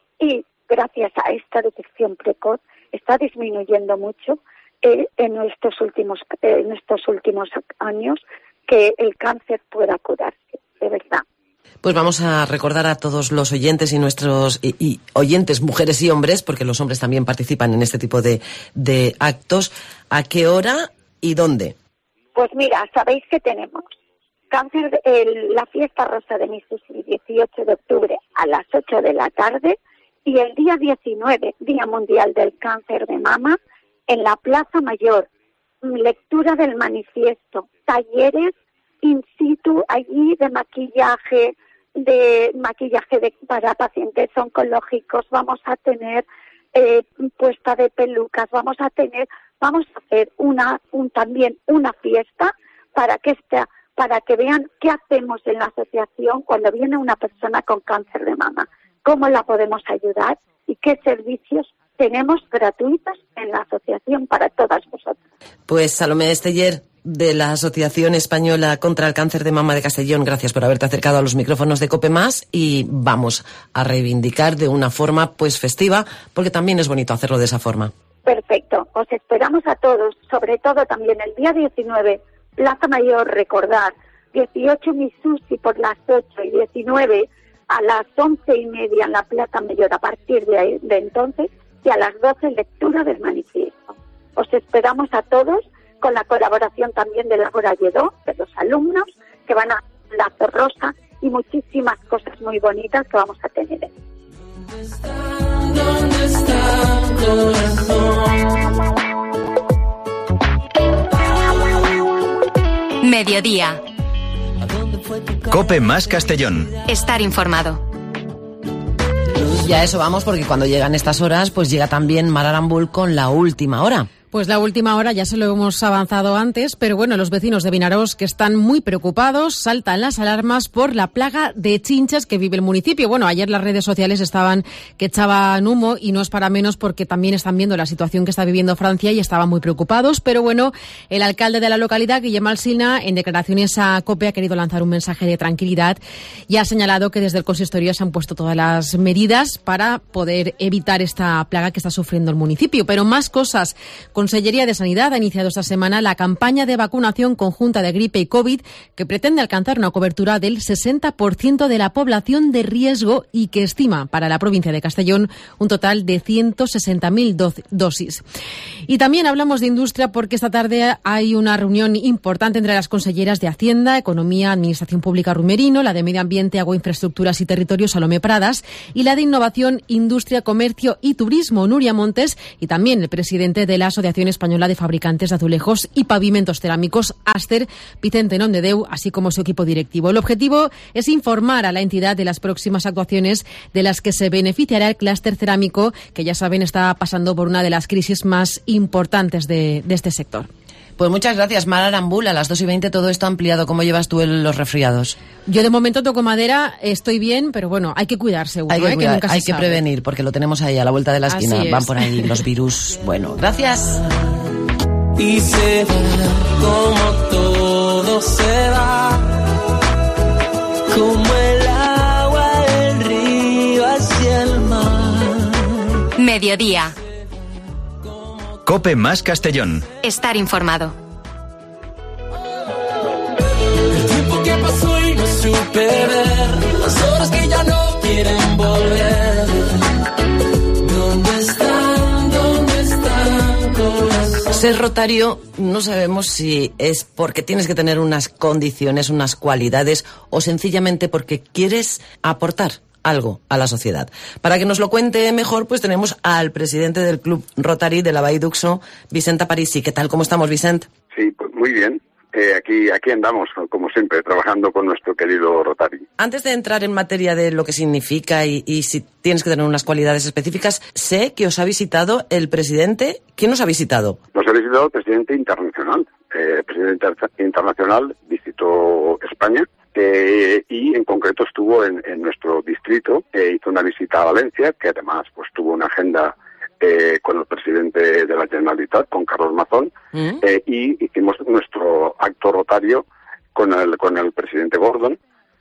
y gracias a esta detección precoz está disminuyendo mucho eh, en estos últimos eh, en estos últimos años que el cáncer pueda curarse, de verdad. Pues vamos a recordar a todos los oyentes y nuestros y, y oyentes, mujeres y hombres, porque los hombres también participan en este tipo de, de actos, a qué hora y dónde. Pues mira, sabéis que tenemos cáncer, el, la fiesta rosa de mi Susi, dieciocho de octubre a las ocho de la tarde, y el día diecinueve, Día Mundial del Cáncer de Mama, en la Plaza Mayor, lectura del manifiesto, talleres in situ allí de maquillaje, de maquillaje de, para pacientes oncológicos, vamos a tener eh, puesta de pelucas, vamos a tener, vamos a hacer una, un, también una fiesta para que esta, para que vean qué hacemos en la asociación cuando viene una persona con cáncer de mama, cómo la podemos ayudar y qué servicios tenemos gratuitos en la asociación para todas vosotras. Pues Salomé Esteller, de la Asociación Española contra el Cáncer de Mama de Castellón, gracias por haberte acercado a los micrófonos de COPE Más, y vamos a reivindicar de una forma pues festiva, porque también es bonito hacerlo de esa forma. Perfecto, os esperamos a todos, sobre todo también el día diecinueve, Plaza Mayor, recordar, dieciocho mi Susi por las ocho y diecinueve a las once y media en la Plaza Mayor a partir de, ahí, de entonces, y a las doce lectura del manifiesto. Os esperamos a todos, con la colaboración también de la Hora Lledó, de los alumnos, que van a Lazo Rosa y muchísimas cosas muy bonitas que vamos a tener. ¿Dónde está el corazón? Mediodía. COPE Más Castellón. Estar informado. Y a eso vamos, porque cuando llegan estas horas, pues llega también Mar Arambul con la última hora. Pues la última hora ya se lo hemos avanzado antes, pero bueno, los vecinos de Vinaròs, que están muy preocupados, saltan las alarmas por la plaga de chinches que vive el municipio. Bueno, ayer las redes sociales estaban que echaban humo y no es para menos porque también están viendo la situación que está viviendo Francia y estaban muy preocupados. Pero bueno, el alcalde de la localidad, Guillem Alsina, en declaraciones a COPE ha querido lanzar un mensaje de tranquilidad y ha señalado que desde el consistorio se han puesto todas las medidas para poder evitar esta plaga que está sufriendo el municipio. Pero más cosas. Consellería de Sanidad ha iniciado esta semana la campaña de vacunación conjunta de gripe y COVID que pretende alcanzar una cobertura del sesenta por ciento de la población de riesgo y que estima para la provincia de Castellón un total de ciento sesenta mil do- dosis. Y también hablamos de industria porque esta tarde hay una reunión importante entre las conselleras de Hacienda, Economía, Administración Pública Rumerino, la de Medio Ambiente, Agua, Infraestructuras y Territorio, Salomé Pradas, y la de Innovación, Industria, Comercio y Turismo, Nuria Montes, y también el presidente de la Asociación Española de Fabricantes de Azulejos y Pavimentos Cerámicos, Aster, Vicente Nomdedeu, así como su equipo directivo. El objetivo es informar a la entidad de las próximas actuaciones de las que se beneficiará el clúster cerámico, que ya saben está pasando por una de las crisis más importantes de, de este sector. Pues muchas gracias, Mar Arambul. A las dos y veinte todo esto ampliado. ¿Cómo llevas tú el, los resfriados? Yo de momento toco madera, estoy bien, pero bueno, hay que cuidarse uno, hay que, ¿eh? cuidar, que nunca hay se que sabe. prevenir, porque lo tenemos ahí a la vuelta de la esquina. Así es. Van por ahí los virus. Bueno, gracias. Y se va como todo se va, como el agua del río hacia el mar. Mediodía. COPE más Castellón. Estar informado. El tiempo que pasó y no supe ver, las horas que ya no quieren volver. ¿Dónde están? ¿Dónde están, corazón? Ser rotario no sabemos si es porque tienes que tener unas condiciones, unas cualidades o sencillamente porque quieres aportar algo a la sociedad. Para que nos lo cuente mejor, pues tenemos al presidente del Club Rotary de la Vall d'Uxó, Vicent Aparici. ¿Qué tal? ¿Cómo estamos, Vicent? Sí, pues muy bien. Eh, aquí, aquí andamos, como siempre, trabajando con nuestro querido Rotary. Antes de entrar en materia de lo que significa y, y si tienes que tener unas cualidades específicas, sé que os ha visitado el presidente. ¿Quién os ha visitado? Nos ha visitado el presidente internacional. Eh, el presidente internacional visitó España. Eh, y en concreto estuvo en, en nuestro distrito, eh, hizo una visita a Valencia, que además pues tuvo una agenda eh, con el presidente de la Generalitat, con Carlos Mazón, ¿Mm? eh, y hicimos nuestro acto rotario con el con el presidente Gordon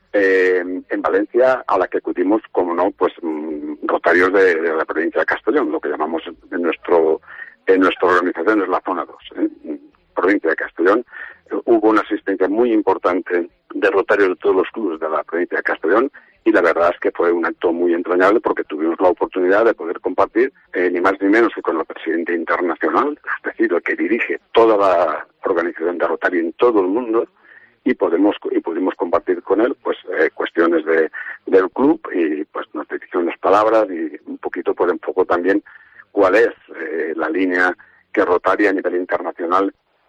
eh, en Valencia, a la que acudimos, como no, pues mm, rotarios de, de la provincia de Castellón, lo que llamamos en nuestro en nuestra organización es la zona dos, ¿eh? Provincia de Castellón. Hubo una asistencia muy importante de rotarios de todos los clubes de la provincia de Castellón y la verdad es que fue un acto muy entrañable porque tuvimos la oportunidad de poder compartir eh, ni más ni menos que con el presidente internacional, es decir, el que dirige toda la organización de Rotary en todo el mundo, y podemos y pudimos compartir con él pues eh, cuestiones de del club y pues nos dirigió unas palabras y un poquito por enfoco también cuál es eh, la línea que Rotary a nivel internacional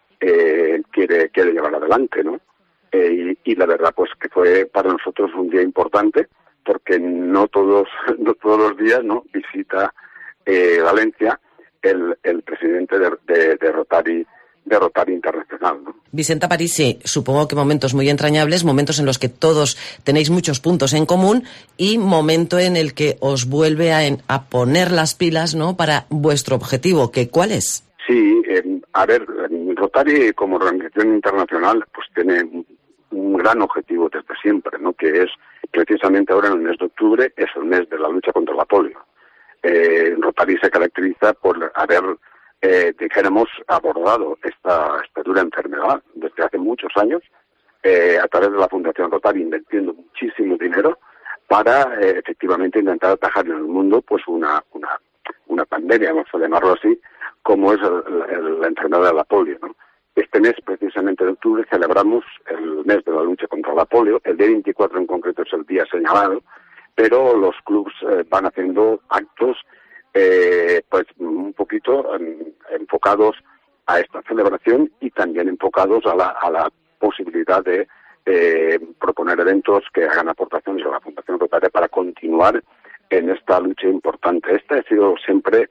Eh, quiere quiere llevar adelante, ¿no? Eh, y, y la verdad pues que fue para nosotros un día importante porque no todos no todos los días no visita eh, Valencia el, el presidente de, de, de Rotary de Rotary Internacional, ¿no? Vicent Aparici, supongo que momentos muy entrañables, momentos en los que todos tenéis muchos puntos en común y momento en el que os vuelve a, en, a poner las pilas, ¿no? Para vuestro objetivo, que ¿cuál es? Sí, eh, a ver, Rotary como organización internacional pues tiene un, un gran objetivo desde siempre, ¿no? Que es precisamente ahora en el mes de octubre es el mes de la lucha contra la polio. Eh, Rotary se caracteriza por haber, eh, dijéramos, abordado esta, esta dura enfermedad desde hace muchos años eh, a través de la Fundación Rotary, invirtiendo muchísimo dinero para eh, efectivamente intentar atajar en el mundo pues una una una pandemia, vamos a llamarlo así, como es el, el, la enfermedad de la polio, ¿no? Este mes, precisamente de octubre, celebramos el mes de la lucha contra la polio. El día veinticuatro en concreto es el día señalado, pero los clubs eh, van haciendo actos eh, pues un poquito en, enfocados a esta celebración y también enfocados a la, a la posibilidad de eh, proponer eventos que hagan aportaciones a la Fundación Rotary para continuar en esta lucha importante. Este ha sido siempre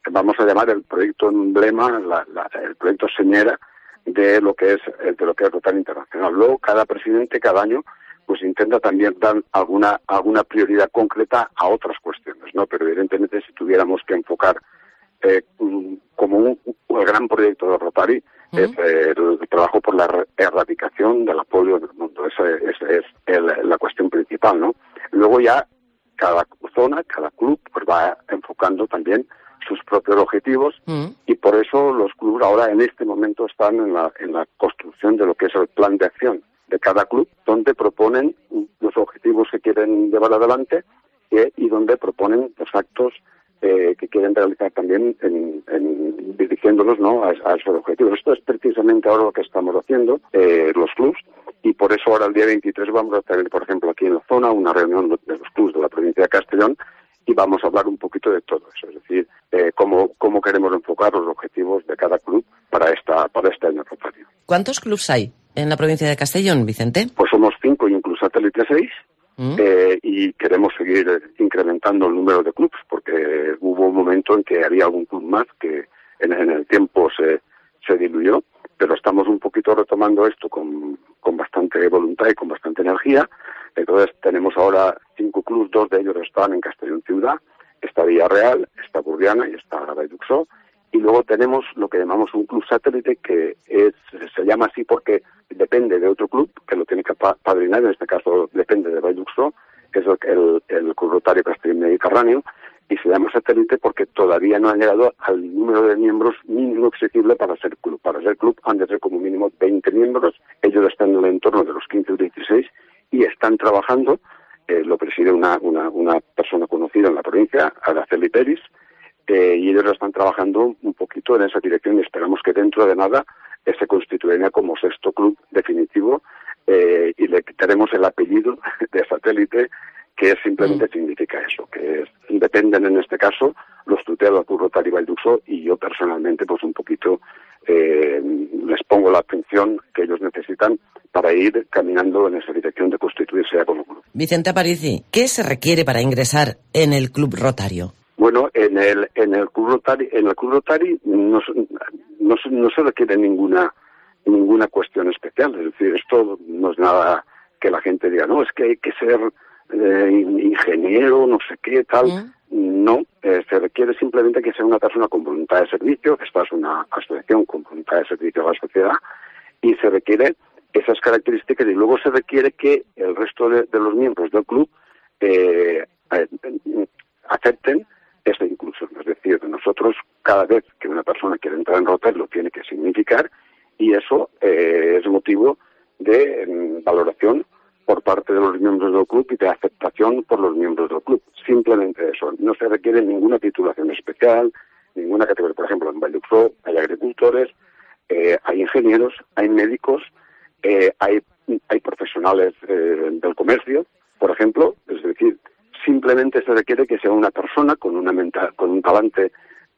vamos a llamar el proyecto emblema, la, la, el proyecto señera de lo que es de lo que es Rotary Internacional. Luego, cada presidente, cada año, pues intenta también dar alguna alguna prioridad concreta a otras cuestiones, ¿no? Pero evidentemente, si tuviéramos que enfocar eh, como un, un gran proyecto de Rotary, uh-huh. es eh, el, el trabajo por la erradicación de la polio en el mundo. Esa es, es, es el, la cuestión principal, ¿no? Luego ya cada zona, cada club, pues va enfocando también sus propios objetivos, uh-huh. y por eso los clubes ahora en este momento están en la, en la construcción de lo que es el plan de acción de cada club, donde proponen los objetivos que quieren llevar adelante eh, y donde proponen los actos eh, que quieren realizar también en, en dirigiéndolos, ¿no?, a, a esos objetivos. Esto es precisamente ahora lo que estamos haciendo eh, los clubs, y por eso ahora el día veintitrés vamos a tener, por ejemplo, aquí en la zona una reunión de los clubs de la provincia de Castellón, y vamos a hablar un poquito de todo eso, es decir, eh, cómo, cómo queremos enfocar los objetivos de cada club para esta para este año rotario. ¿Cuántos clubs hay en la provincia de Castellón, Vicente? Pues somos cinco y incluso satélite seis, ¿Mm? eh, y queremos seguir incrementando el número de clubs, porque hubo un momento en que había algún club más que en, en el tiempo se, se diluyó, pero estamos un poquito retomando esto con, con bastante voluntad y con bastante energía. Entonces tenemos ahora cinco clubs, dos de ellos están en Castellón Ciudad, está Villarreal, está Burdiana y está Vallduxó, y luego tenemos lo que llamamos un club satélite, que es se llama así porque depende de otro club que lo tiene que padrinar, en este caso depende de Vallduxó, que es el, el, el Club Rotario Castellón Mediterráneo, y se llama satélite porque todavía no han llegado al número de miembros mínimo exigible para ser club. Para ser club han de ser como mínimo veinte miembros, ellos están en el entorno de los quince o dieciséis, y están trabajando, eh, lo preside una, una, una persona conocida en la provincia, Araceli Peris, eh, y ellos están trabajando un poquito en esa dirección, y esperamos que dentro de nada eh, se constituirá como sexto club definitivo, eh, y le quitaremos el apellido de satélite, que simplemente mm. significa eso, que es, dependen en este caso los tutelas del Club Rotary Vallduxó, y yo personalmente pues un poquito eh, les pongo la atención que ellos necesitan para ir caminando en esa dirección de constituirse ya como club. Vicente Aparici, ¿qué se requiere para ingresar en el Club Rotario? Bueno, en el en el Club Rotary, en el Club Rotary no, no, no se requiere ninguna ninguna cuestión especial, es decir, esto no es nada que la gente diga, no, es que hay que ser eh, ingeniero, no sé qué, tal. ¿Mm? No, eh, se requiere simplemente que sea una persona con voluntad de servicio. Esta es una asociación con voluntad de servicio a la sociedad, y se requiere esas características, y luego se requiere que el resto de, de los miembros del club eh, eh, acepten esta inclusión. Es decir, nosotros cada vez que una persona quiere entrar en Rotary lo tiene que significar, y eso eh, es motivo de eh, valoración por parte de los miembros del club y de aceptación por los miembros del club. Simplemente eso. No se requiere ninguna titulación especial, ninguna categoría. Por ejemplo, en Vallduxó hay agricultores, eh, hay ingenieros, hay médicos, eh, hay, hay profesionales eh, del comercio, por ejemplo. Es decir, simplemente se requiere que sea una persona con una mental, con un talante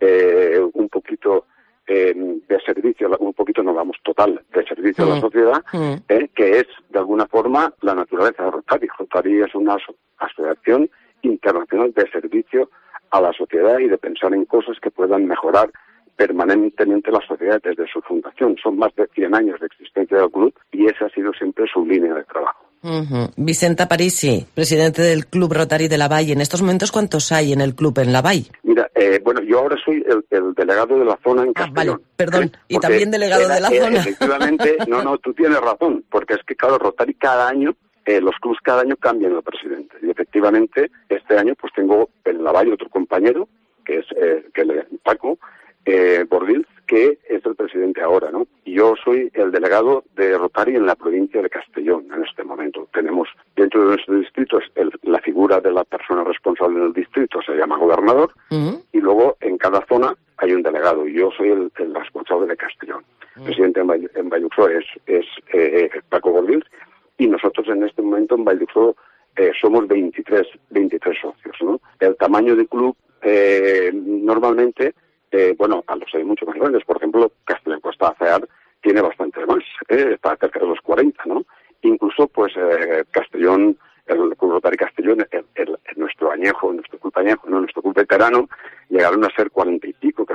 eh, un poquito eh, de servicio, un poquito, no vamos, total, de servicio mm. a la sociedad, mm. eh, que es, de alguna forma, la naturaleza de Rotary. Rotary es una aso- asociación internacional de servicio a la sociedad y de pensar en cosas que puedan mejorar permanentemente la sociedad desde su fundación. Son más de cien años de existencia del club, y esa ha sido siempre su línea de trabajo. Uh-huh. Vicente Aparici, presidente del Club Rotary de Lavall. En estos momentos, ¿cuántos hay en el club en Lavall? Mira, eh, bueno, yo ahora soy el, el delegado de la zona en Castellón. Ah, vale, perdón, ¿eh? y también delegado era, de la era, zona. Efectivamente, no, no, tú tienes razón, porque es que, claro, Rotary cada año, eh, los clubs cada año cambian el presidente. Y efectivamente, este año pues tengo en Lavall otro compañero, que es eh, que le, Paco eh, Bordils, que es el presidente ahora, ¿no? Y yo soy el delegado de Rotary en la provincia de Castellón en este momento. Tenemos dentro de nuestro distrito el, la figura de la persona responsable del distrito, se llama gobernador, uh-huh. y luego en cada zona hay un delegado, y yo soy el, el responsable de Castellón. El uh-huh. presidente en, Vall, en Vallduxó es, es eh, Paco Bordils, y nosotros en este momento en Vallduxó eh, somos veintitrés socios, ¿no? El tamaño del club eh, normalmente Eh, bueno, a los hay mucho más grandes. Por ejemplo, Castellón Costa Cear tiene bastante más, eh, está cerca de los cuarenta, ¿no? Incluso, pues, eh, Castellón, el Club Rotary Castellón, el, el, el, nuestro añejo, nuestro club añejo, no, nuestro club veterano, llegaron a ser cuarenta y pico,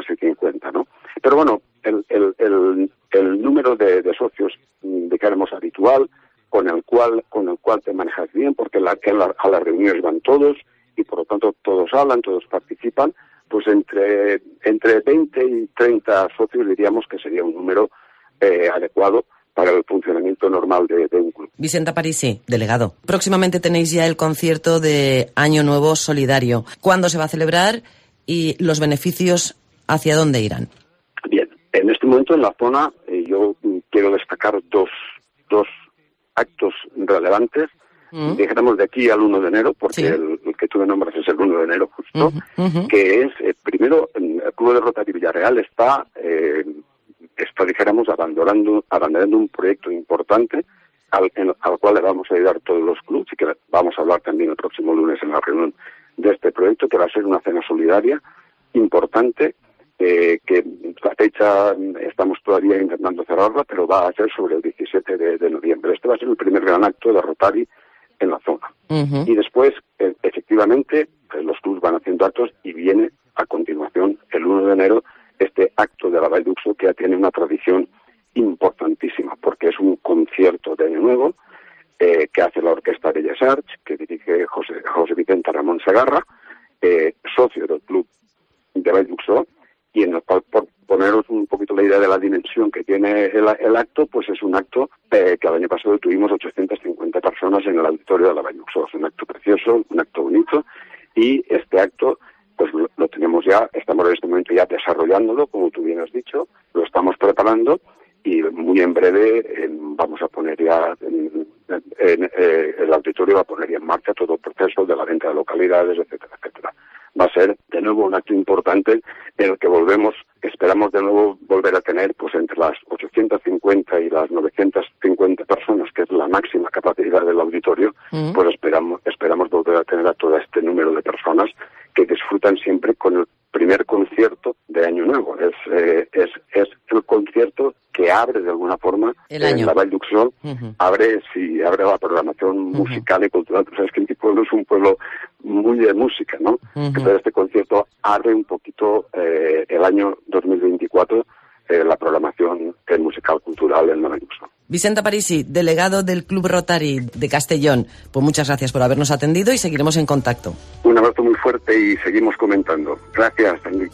participan todos y por lo tanto todos hablan, todos participan, pues entre, entre veinte y treinta socios diríamos que sería un número eh, adecuado para el funcionamiento normal de, de un club. Vicenta Parisi, delegado. Próximamente tenéis ya el concierto de Año Nuevo Solidario. ¿Cuándo se va a celebrar y los beneficios hacia dónde irán? Bien, en este momento en la zona eh, yo quiero destacar dos, dos actos relevantes. Uh-huh. Dijéramos de aquí al uno de enero, porque sí. el, el que tú me nombras es el uno de enero justo, uh-huh. Uh-huh. que es, eh, primero, el Club de Rotary Villarreal está... Eh, Esto, dijéramos, abandonando, abandonando un proyecto importante al, en, al cual le vamos a ayudar todos los clubes y que vamos a hablar también el próximo lunes en la reunión de este proyecto, que va a ser una cena solidaria importante, eh, que la fecha estamos todavía intentando cerrarla, pero va a ser sobre el diecisiete de noviembre. Este va a ser el primer gran acto de Rotary en la zona. Uh-huh. Y después, eh, efectivamente, pues los clubes van haciendo actos y viene a continuación, el uno de enero, este acto de la Vall d'Uxó, que ya tiene una tradición importantísima, porque es un concierto de Año Nuevo eh, que hace la Orquesta Bellas Arts, que dirige José, José Vicente Ramón Segarra, eh, socio del club de Vall d'Uxó, y en el cual, por poneros un poquito la idea de la dimensión que tiene el, el acto, pues es un acto eh, que el año pasado tuvimos ochocientas cincuenta personas en el auditorio de la Vall d'Uxó. Es un acto precioso, un acto bonito, y este acto pues lo, lo tenemos ya, estamos en este momento ya desarrollándolo, como tú bien has dicho, lo estamos preparando y muy en breve eh, vamos a poner ya, en, en, en, eh, el auditorio va a poner ya en marcha todo el proceso de la venta de localidades, etcétera, etcétera. Va a ser de nuevo un acto importante en el que volvemos, esperamos de nuevo volver a tener pues entre las ochocientas cincuenta y las novecientas cincuenta personas, que es la máxima capacidad del auditorio, mm. pues esperamos, esperamos volver a tener a todo este número de personas que disfrutan siempre con el primer concierto de Año Nuevo. Es, eh, es, es el concierto que abre de alguna forma el año. En la Vall d'Uxó, uh-huh. abre, sí, abre la programación uh-huh. musical y cultural. Tú sabes que mi pueblo es un pueblo muy de música, ¿no? Uh-huh. Entonces este concierto abre un poquito eh, el año dos mil veinticuatro, eh, la programación eh, musical cultural en la Vall d'Uxó. Vicenta Parisi, delegado del Club Rotary de Castellón, pues muchas gracias por habernos atendido y seguiremos en contacto. Un abrazo muy fuerte y seguimos comentando. Gracias, Andy.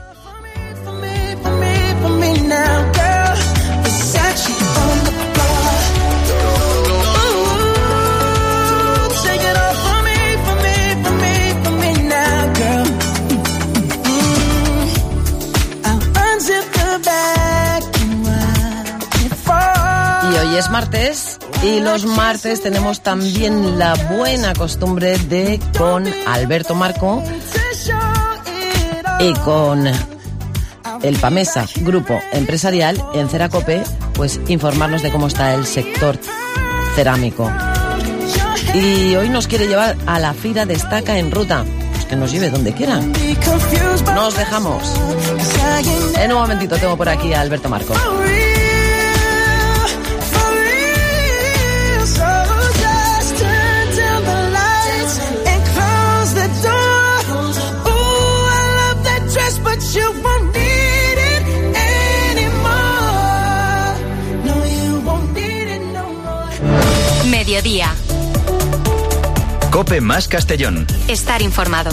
Hoy es martes y los martes tenemos también la buena costumbre de con Alberto Marco y con el PAMESA, Grupo Empresarial en Ceracope, pues informarnos de cómo está el sector cerámico. Y hoy nos quiere llevar a la Fira Destaca en Ruta, pues que nos lleve donde quiera. Nos dejamos. En un momentito tengo por aquí a Alberto Marco. Mediodía. Cope más Castellón. Estar informado.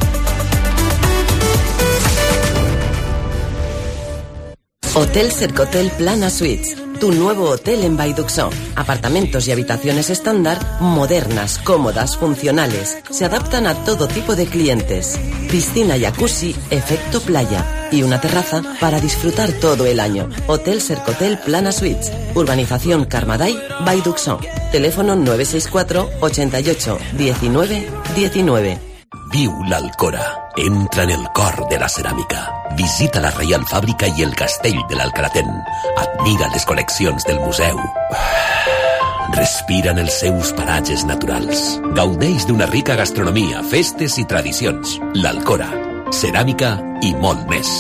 Hotel Cercotel Plana Suites, tu nuevo hotel en Vall d'Uxó. Apartamentos y habitaciones estándar, modernas, cómodas, funcionales. Se adaptan a todo tipo de clientes. Piscina, jacuzzi, efecto playa. Y una terraza para disfrutar todo el año. Hotel Cercotel Plana Suites. Urbanización Carmaday, Vall d'Uxó. Teléfono nueve seis cuatro, ochenta y ocho, diecinueve, diecinueve. Viu l'Alcora. Entra en el cor de la ceràmica. Visita la Reial Fàbrica i el Castell de l'Alcaratén. Admira les col·leccions del museu. Respira en els seus paratges naturals. Gaudeix d'una rica gastronomia, festes i tradicions. L'Alcora. Ceràmica i molt més.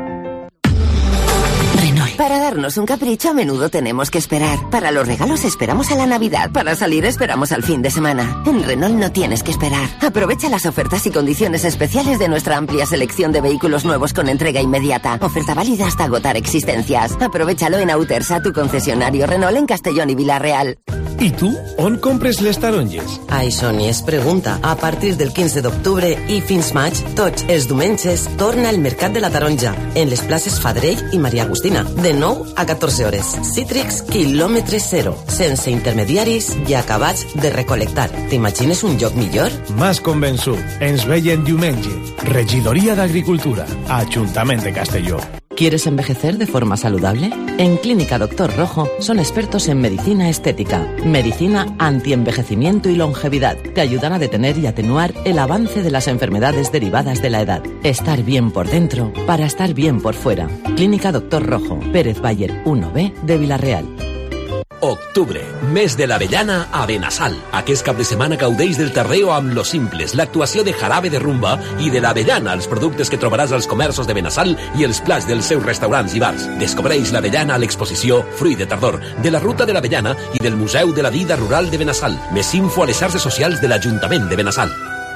Para darnos un capricho a menudo tenemos que esperar. Para los regalos esperamos a la Navidad. Para salir esperamos al fin de semana. En Renault no tienes que esperar. Aprovecha las ofertas y condiciones especiales de nuestra amplia selección de vehículos nuevos con entrega inmediata. Oferta válida hasta agotar existencias. Aprovechalo en Autersa, tu concesionario Renault en Castellón y Vila Real. I tu, on compres les taronges? Això ni es pregunta. A partir del quinze d'octubre i fins maig, tots els diumenges, torna el Mercat de la Taronja, en les places Fadrell i Maria Agustina, de nou a catorze hores. Cítrics, quilòmetre zero, sense intermediaris i acabats de recolectar. T'imagines un lloc millor? M'has convençut. Ens veiem diumenge. Regidoria d'Agricultura, Ajuntament de Castelló. ¿Quieres envejecer de forma saludable? En Clínica Doctor Rojo son expertos en medicina estética, medicina antienvejecimiento y longevidad, que ayudan a detener y atenuar el avance de las enfermedades derivadas de la edad. Estar bien por dentro para estar bien por fuera. Clínica Doctor Rojo, Pérez Bayer uno B de Villarreal. Octubre, mes de l'avellana a Benassal. Aquest cap de setmana gaudeix del terreo amb Los Simples, l'actuació de Jarabe de Rumba i de l'avellana, els productes que trobaràs als comerços de Benassal i els plats dels seus restaurants i bars. Descobreix l'avellana a l'exposició Fruit de Tardor, de la Ruta de l'Avellana i del Museu de la Vida Rural de Benassal. Més info a les xarxes socials de l'Ajuntament de Benassal.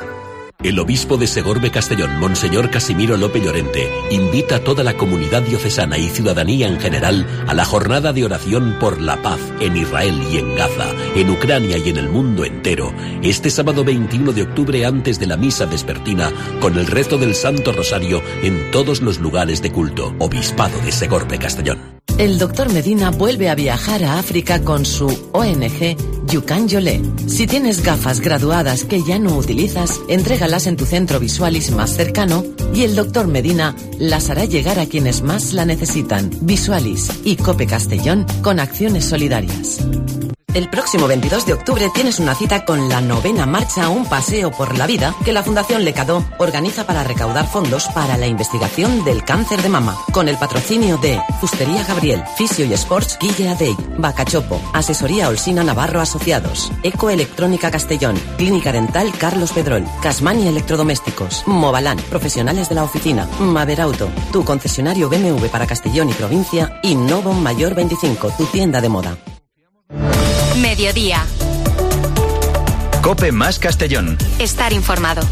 El obispo de Segorbe Castellón, Monseñor Casimiro López Llorente, invita a toda la comunidad diocesana y ciudadanía en general a la jornada de oración por la paz en Israel y en Gaza, en Ucrania y en el mundo entero, este sábado veintiuno de octubre antes de la misa vespertina, con el rezo del Santo Rosario en todos los lugares de culto. Obispado de Segorbe Castellón. El doctor Medina vuelve a viajar a África con su O N G Yucan Yolé. Si tienes gafas graduadas que ya no utilizas, entrégalas en tu centro Visualis más cercano y el doctor Medina las hará llegar a quienes más la necesitan. Visualis y Cope Castellón con acciones solidarias. El próximo veintidós de octubre tienes una cita con la novena marcha Un Paseo por la Vida que la Fundación Lecadó organiza para recaudar fondos para la investigación del cáncer de mama, con el patrocinio de Fustería Gabriel, Fisio y Sports Guille Adey, Bacachopo, Asesoría Olsina Navarro Asociados, Ecoelectrónica Castellón, Clínica Dental Carlos Pedrol, Casmani Electrodomésticos, Movalán, Profesionales de la Oficina, Maverauto, tu concesionario B M W para Castellón y provincia y Novo Mayor veinticinco, tu tienda de moda. Mediodía. Cope más Castellón. Estar informado.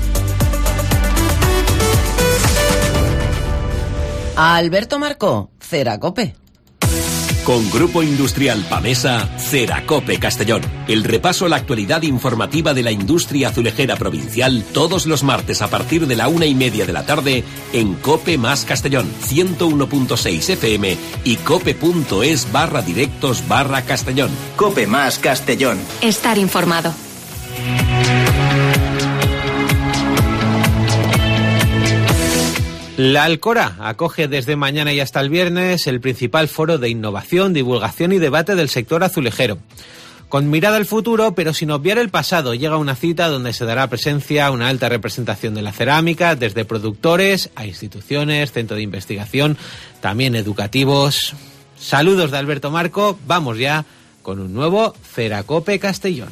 Alberto Marcó, Ceracope. Con Grupo Industrial Pamesa, Ceracope Castellón. El repaso a la actualidad informativa de la industria azulejera provincial todos los martes a partir de la una y media de la tarde en Cope más Castellón, ciento uno punto seis F M y cope.es barra directos barra Castellón. Cope más Castellón. Estar informado. La Alcora acoge desde mañana y hasta el viernes el principal foro de innovación, divulgación y debate del sector azulejero. Con mirada al futuro, pero sin obviar el pasado, llega una cita donde se dará presencia a una alta representación de la cerámica, desde productores a instituciones, centros de investigación, también educativos. Saludos de Alberto Marco, vamos ya con un nuevo Ceracope Castellón.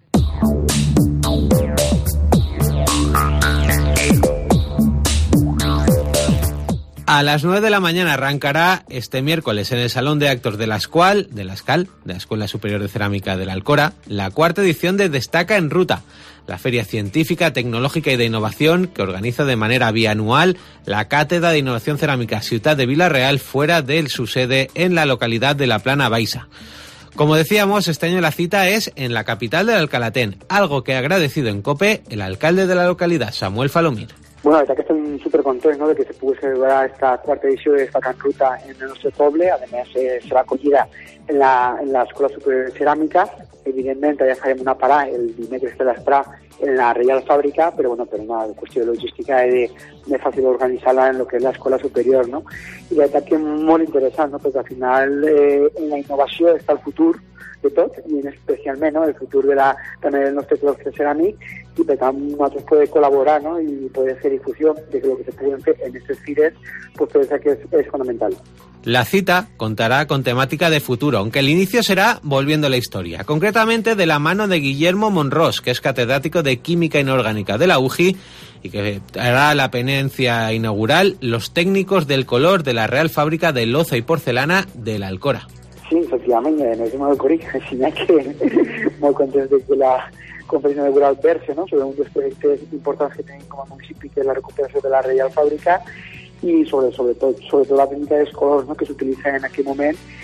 A las nueve de la mañana arrancará este miércoles en el Salón de Actos de la Escual, de la Escal, de la Escuela Superior de Cerámica de la Alcora, la cuarta edición de Destaca en Ruta, la feria científica, tecnológica y de innovación que organiza de manera bianual la Cátedra de Innovación Cerámica Ciutat de Villarreal fuera de su sede en la localidad de La Plana Baixa. Como decíamos, este año la cita es en la capital del Alcalatén, algo que ha agradecido en COPE el alcalde de la localidad, Samuel Falomir. Bueno, la veritat que estem supercontents, no?, de que se pugui celebrar esta quarta edició de Destaca en Ruta en el nostre poble. A més, eh, serà acollida en la, en l'Escola Superior de Ceràmica. Evidentment, ja farem una parada el dimecres de l'esprà en la Reial Fàbrica, però bueno, per una qüestió de logística és de, de fàcil organitzar-la en lo que és l'Escola Superior, no? I la veritat que és molt interessant, no?, perquè al final eh, en la innovació està el futur de tot, i especialment, no?, el futur de la, també del nostre claustre ceràmic, i per tant nosaltres podem col·laborar, no?, i poder fer difusió de que lo que se pueden fer en aquestes fires, pues puede ser que es, es fundamental. La cita contará con temática de futuro, aunque el inicio será volviendo a la historia, concretamente de la mano de Guillermo Monros, que es catedrático de Química Inorgánica de la U J I y que hará la ponencia inaugural Los técnicos del color de la Real Fábrica de Loza y Porcelana de la Alcora. Sí, efectivament, en el tema del Cori, així que molt contents de que la conferència inaugural verse, no?, sobre un dels projectes importants que tenim com a municipi, que és la recuperació de la Reial Fàbrica, i sobre, sobretot, sobretot la tècnica dels colors, no?, que s'utilitza en aquell moment,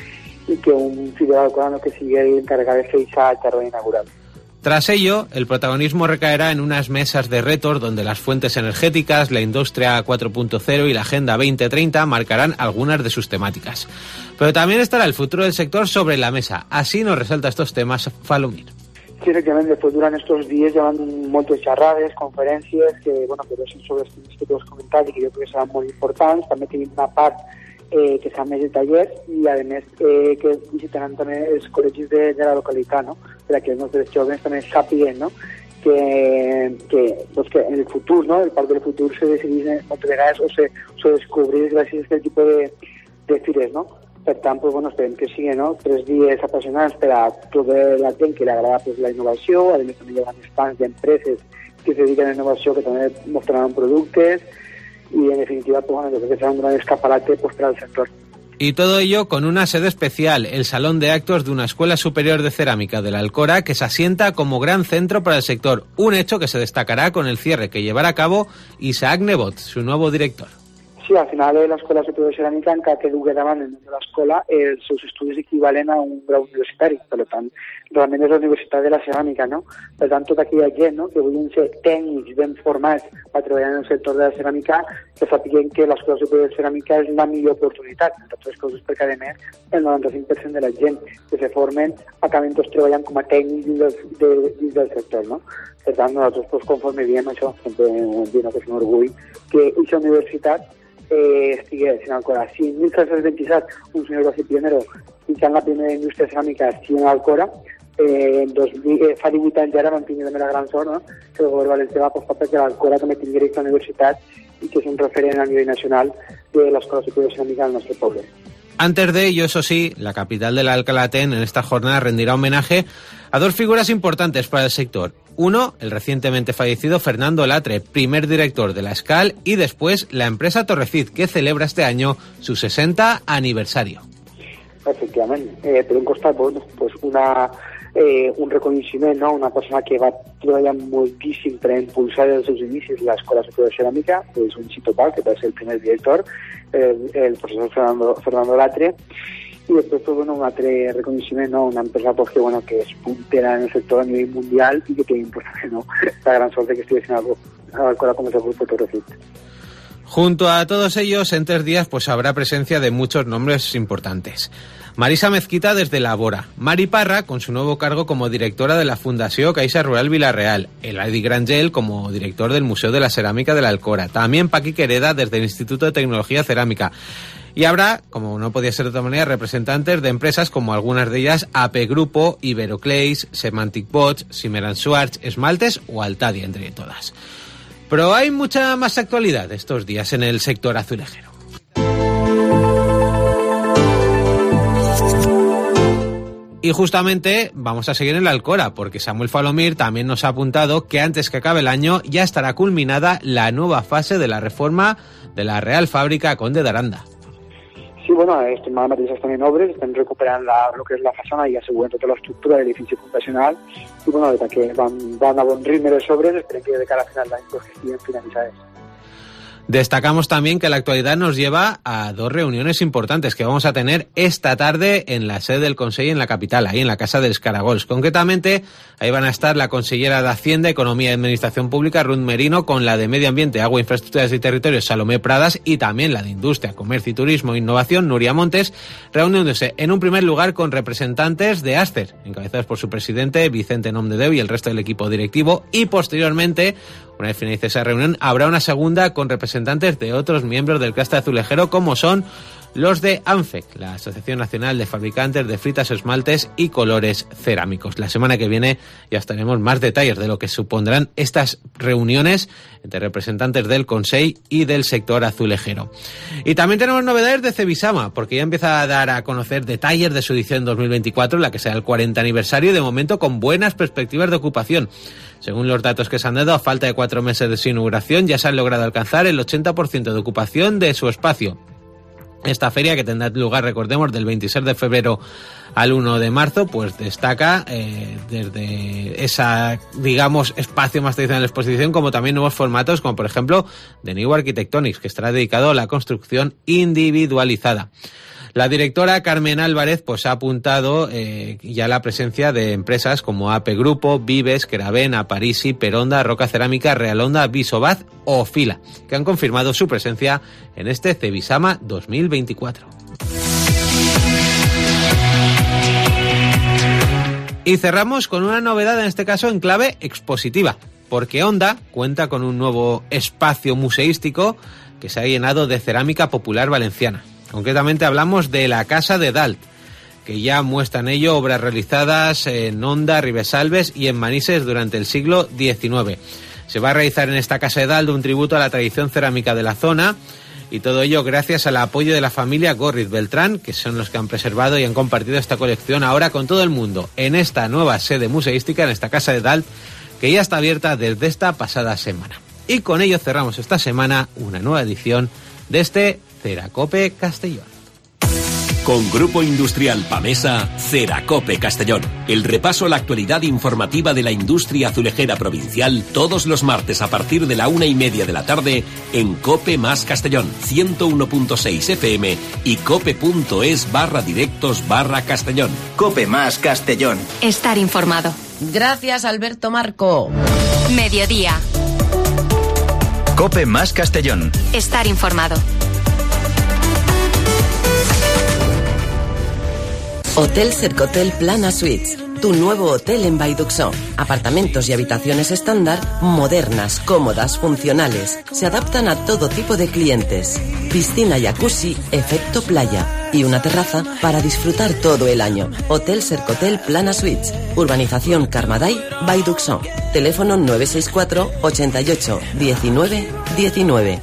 y que un fidel alcorano que sigue encargado de fechar el terreno inaugural. Tras ello, el protagonismo recaerá en unas mesas de retos donde las fuentes energéticas, la industria cuatro punto cero y la Agenda veinte treinta marcarán algunas de sus temáticas. Pero también estará el futuro del sector sobre la mesa. Así nos resalta estos temas Falomir. Sí, efectivament, després durant aquests dies hi ha moltes xerrades, conferències, que, bueno, però són sobre els temes que tu has comentat i que jo crec que seran molt importants. També tenim una part eh, que serà més de tallers i, a més, eh, que visitaran també els col·legis de, de la localitat, no?, perquè els nostres joves també sàpiguen, no?, que, que, pues que en el futur, no?, el parc del futur se decidís moltes vegades o se, se descobrís gràcies a aquest tipus de, de fires, no? Per tant, pues, bueno, esperem que siguin, no?, tres dies apassionants per a tota la gent que li agrada, pues, la innovació. A més, també hi ha estants d'empreses que se dediquen a la innovació, que també mostraran productes, y en definitiva, pues, bueno, yo creo que será un gran escaparate, pues, para el sector. Y todo ello con una sede especial, el Salón de Actos de una Escuela Superior de Cerámica de la Alcora, que se asienta como gran centro para el sector, un hecho que se destacará con el cierre que llevará a cabo Isaac Nebot, su nuevo director. Sí, al final eh, l'Escola Superior de Ceràmica encara que dugui davant el nom de l'escola eh, els seus estudis equivalen a un grau universitari, per tant, realment és la Universitat de la Ceràmica, no? Per tant, tota aquella gent, no?, que vulguin ser tècnics ben formats per treballar en el sector de la ceràmica, que sàpiguen que l'Escola Superior de Ceràmica és la millor oportunitat, entre altres coses, perquè, a més, el noranta-cinc per cent de la gent que se formen acaben tots treballant com a tècnics dins del, de, dins del sector, no? Per tant, nosaltres, pues, conforme diem això, sempre ho hem dit, no?, que és un orgull, que aquesta universitat Eh, estigués en Alcora. Si en mil tres-cents vint-i-set un senyor va ser pionero mitjant la primera indústria ceràmica estigui en Alcora, eh, dos, eh, fa divuit anys ara vam tenir també la gran sort, no?, que el govern valencià va apostar perquè l'Alcora també tingui aquesta universitat i que és un referent a nivell nacional de l'Escola Superior de Ceràmica del nostre poble. Antes de ello, eso sí, la capital del Alcalatén en esta jornada rendirá homenaje a dos figuras importantes para el sector. Uno, el recientemente fallecido Fernando Latre, primer director de la Escal, y después la empresa Torrecid, que celebra este año su sesenta aniversario. Efectivament. Eh, per un costat, bueno, pues una, eh, un reconeixement, no?, una persona que va treballar moltíssim per impulsar els seus inicis l'Escola Superior de Ceràmica, que és un Chito Pal, que va ser el primer director, el, el professor Fernando, Fernando Latre, i després, pues, bueno, un altre reconeixement, no?, una empresa, pues, que, bueno, que és puntera en el sector a nivell mundial i que tenim, pues, no?, la gran suerte que estoy haciendo algo como es el grupo Torrecid. Junto a todos ellos, en tres días pues habrá presencia de muchos nombres importantes. Marisa Mezquita desde la Bora, Mari Parra con su nuevo cargo como directora de la Fundació Caixa Rural Vilarreal, Eladi Grangel como director del Museo de la Cerámica de la Alcora, también Paqui Quereda desde el Instituto de Tecnología Cerámica. Y habrá, como no podía ser de otra manera, representantes de empresas como algunas de ellas A P Grupo, Iberoclays, Semantic Bots, Simeran Schwartz, Esmaltes o Altadia, entre todas. Pero hay mucha más actualidad estos días en el sector azulejero. Y justamente vamos a seguir en la Alcora, porque Samuel Falomir también nos ha apuntado que antes que acabe el año ya estará culminada la nueva fase de la reforma de la Real Fàbrica Conde d'Aranda. Sí, bueno, estem ara mateix estan en obres, estem recuperant la, lo que és la façana i assegurant tota l'estructura de l'edifici fundacional i, bueno, de que van, van a bon ritme les obres, esperem que de cara a final d'any pues, estiguin finalitzades. Destacamos también que la actualidad nos lleva a dos reuniones importantes que vamos a tener esta tarde en la sede del Consell en la capital, ahí en la Casa dels Caragols. Concretamente, ahí van a estar la consellera de Hacienda, Economía y Administración Pública, Ruth Merino, con la de Medio Ambiente, Agua, Infraestructuras y Territorios, Salomé Pradas, y también la de Industria, Comercio y Turismo e Innovación, Nuria Montes, reuniéndose en un primer lugar con representantes de Aster, encabezados por su presidente, Vicente Nomdedeu, y el resto del equipo directivo, y posteriormente, una vez finalice esa reunión, habrá una segunda con representantes de otros miembros del clúster azulejero, como son los de ANFEC, la Asociación Nacional de Fabricantes de Fritas, Esmaltes y Colores Cerámicos. La semana que viene ya estaremos más detalles de lo que supondrán estas reuniones entre representantes del Consell y del sector azulejero. Y también tenemos novedades de Cebisama, porque ya empieza a dar a conocer detalles de su edición dos mil veinticuatro, la que será el cuarenta aniversario, de momento con buenas perspectivas de ocupación. Según los datos que se han dado, a falta de cuatro meses de su inauguración, ya se han logrado alcanzar el ochenta por ciento de ocupación de su espacio. Esta feria, que tendrá lugar, recordemos, del veintiséis de febrero al uno de marzo, pues destaca eh, desde esa, digamos, espacio más tradicional de exposición, como también nuevos formatos, como por ejemplo The New Architectonics, que estará dedicado a la construcción individualizada. La directora Carmen Álvarez pues ha apuntado eh, ya la presencia de empresas como A P Grupo, Vives, Keravena, Parisi, Peronda, Roca Cerámica, Realonda, Visobaz o Fila, que han confirmado su presencia en este Cebisama dos mil veinticuatro. Y cerramos con una novedad, en este caso en clave expositiva, porque Onda cuenta con un nuevo espacio museístico que se ha llenado de cerámica popular valenciana. Concretamente hablamos de la Casa de Dalt, que ya muestra en ello obras realizadas en Onda, Ribesalbes y en Manises durante el siglo diecinueve. Se va a realizar en esta Casa de Dalt un tributo a la tradición cerámica de la zona, y todo ello gracias al apoyo de la familia Gorriz Beltrán, que son los que han preservado y han compartido esta colección ahora con todo el mundo en esta nueva sede museística, en esta Casa de Dalt, que ya está abierta desde esta pasada semana. Y con ello cerramos esta semana una nueva edición de este Ceracope Castellón. Con Grupo Industrial Pamesa, Ceracope Castellón. El repaso a la actualidad informativa de la industria azulejera provincial todos los martes a partir de la una y media de la tarde en Cope Más Castellón, ciento uno punto seis F M y cope.es barra directos barra Castellón. Cope Más Castellón. Estar informado. Gracias, Alberto Marco. Mediodía. Cope Más Castellón. Estar informado. Hotel Cercotel Plana Suites, tu nuevo hotel en Baiduxó. Apartamentos y habitaciones estándar, modernas, cómodas, funcionales. Se adaptan a todo tipo de clientes. Piscina jacuzzi, efecto playa. Y una terraza para disfrutar todo el año. Hotel Cercotel Plana Suites. Urbanización Carmaday, Baiduxó. Teléfono nueve seis cuatro, ochenta y ocho, diecinueve, diecinueve.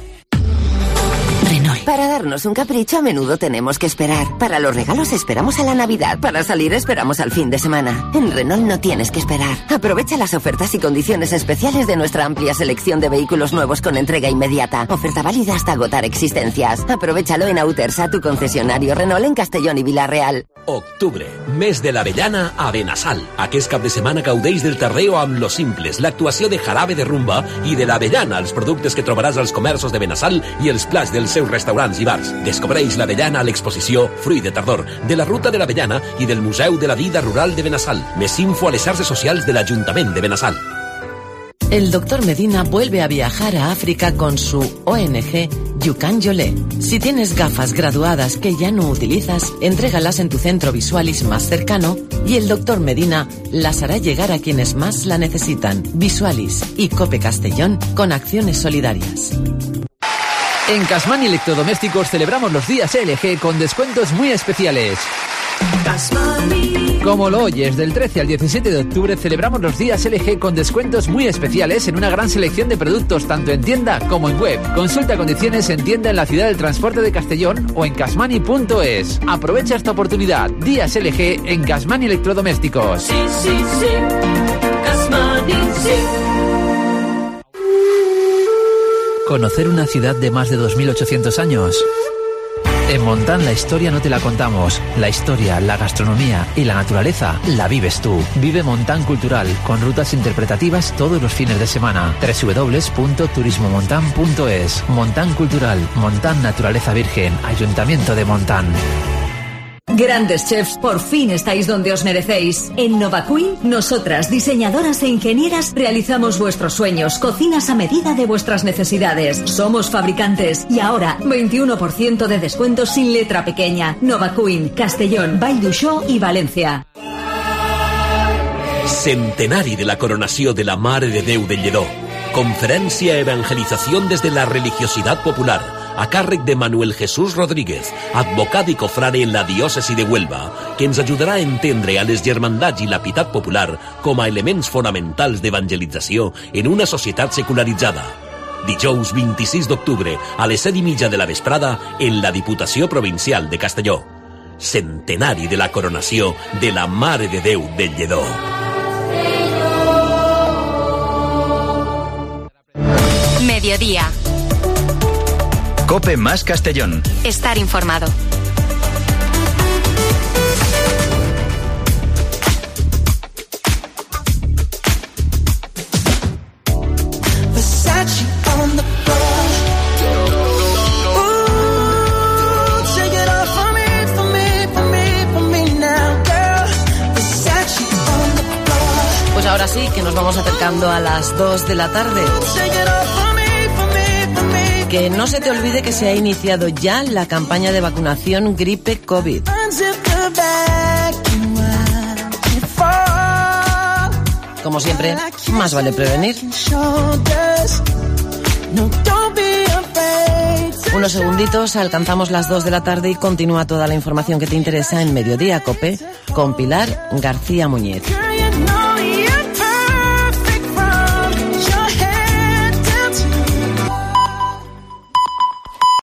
Para darnos un capricho a menudo tenemos que esperar. Para los regalos esperamos a la Navidad. Para salir esperamos al fin de semana. En Renault no tienes que esperar. Aprovecha las ofertas y condiciones especiales de nuestra amplia selección de vehículos nuevos con entrega inmediata. Oferta válida hasta agotar existencias. Aprovechalo en Autersa, tu concesionario Renault en Castellón y Vila-real. Octubre, mes de l'avellana a Benassal. Aquest cap de setmana gaudeix del terreo amb Los Simples, l'actuació de Jarabe de Rumba i de l'avellana, els productes que trobaràs als comerços de Benassal i els plats dels seus restaurants i bars. Descobreix l'avellana a l'exposició Fruit de Tardor, de la Ruta de l'Avellana i del Museu de la Vida Rural de Benassal. Més info a les xarxes socials de l'Ajuntament de Benassal. El doctor Medina vuelve a viajar a África con su O N G Yukan Yolé. Si tienes gafas graduadas que ya no utilizas, entrégalas en tu centro Visualis más cercano y el doctor Medina las hará llegar a quienes más la necesitan. Visualis y Cope Castellón con acciones solidarias. En Casman Electrodomésticos celebramos los días L G con descuentos muy especiales. Como lo oyes, del trece al diecisiete de octubre celebramos los días L G con descuentos muy especiales en una gran selección de productos tanto en tienda como en web. Consulta condiciones en tienda en la Ciudad del Transporte de Castellón o en casmani punto es. Aprovecha esta oportunidad. Días L G en Casman Electrodomésticos. Sí, sí, sí. Casmani, sí. ¿Conocer una ciudad de más de dos mil ochocientos años? En Montán la historia no te la contamos. La historia, la gastronomía y la naturaleza la vives tú. Vive Montán Cultural, con rutas interpretativas todos los fines de semana. doble u doble u doble u punto turismo montán punto es. Montán Cultural, Montán Naturaleza Virgen, Ayuntamiento de Montán. Grandes chefs, por fin estáis donde os merecéis. En Nova Queen, nosotras, diseñadoras e ingenieras, realizamos vuestros sueños, cocinas a medida de vuestras necesidades. Somos fabricantes y ahora veintiuno por ciento de descuento sin letra pequeña. Nova Queen, Castellón, Vall d'Uixó y Valencia. Centenari de la coronació de la Mare de Déu del Lledó. Conferència Evangelización desde la Religiosidad Popular, a càrrec de Manuel Jesús Rodríguez, advocat i cofrade en la diòcesi de Huelva, que ens ajudarà a entendre a les germandats i la pietat popular com a elements fonamentals d'evangelització en una societat secularitzada. Dijous vint-i-sis d'octubre, a les set i mitja de la vesprada, en la Diputació Provincial de Castelló. Centenari de la coronació de la Mare de Déu del Lledó. Mediodía. Cope Más Castellón. Estar informado. Ooh, take it off for me. sí que nos vamos acercando a las dos de la tarde. Que no se te olvide que se ha iniciado ya la campaña de vacunación gripe COVID. Como siempre, más vale prevenir. Unos segunditos, alcanzamos las dos de la tarde y continúa toda la información que te interesa en Mediodía COPE con Pilar García Muñiz.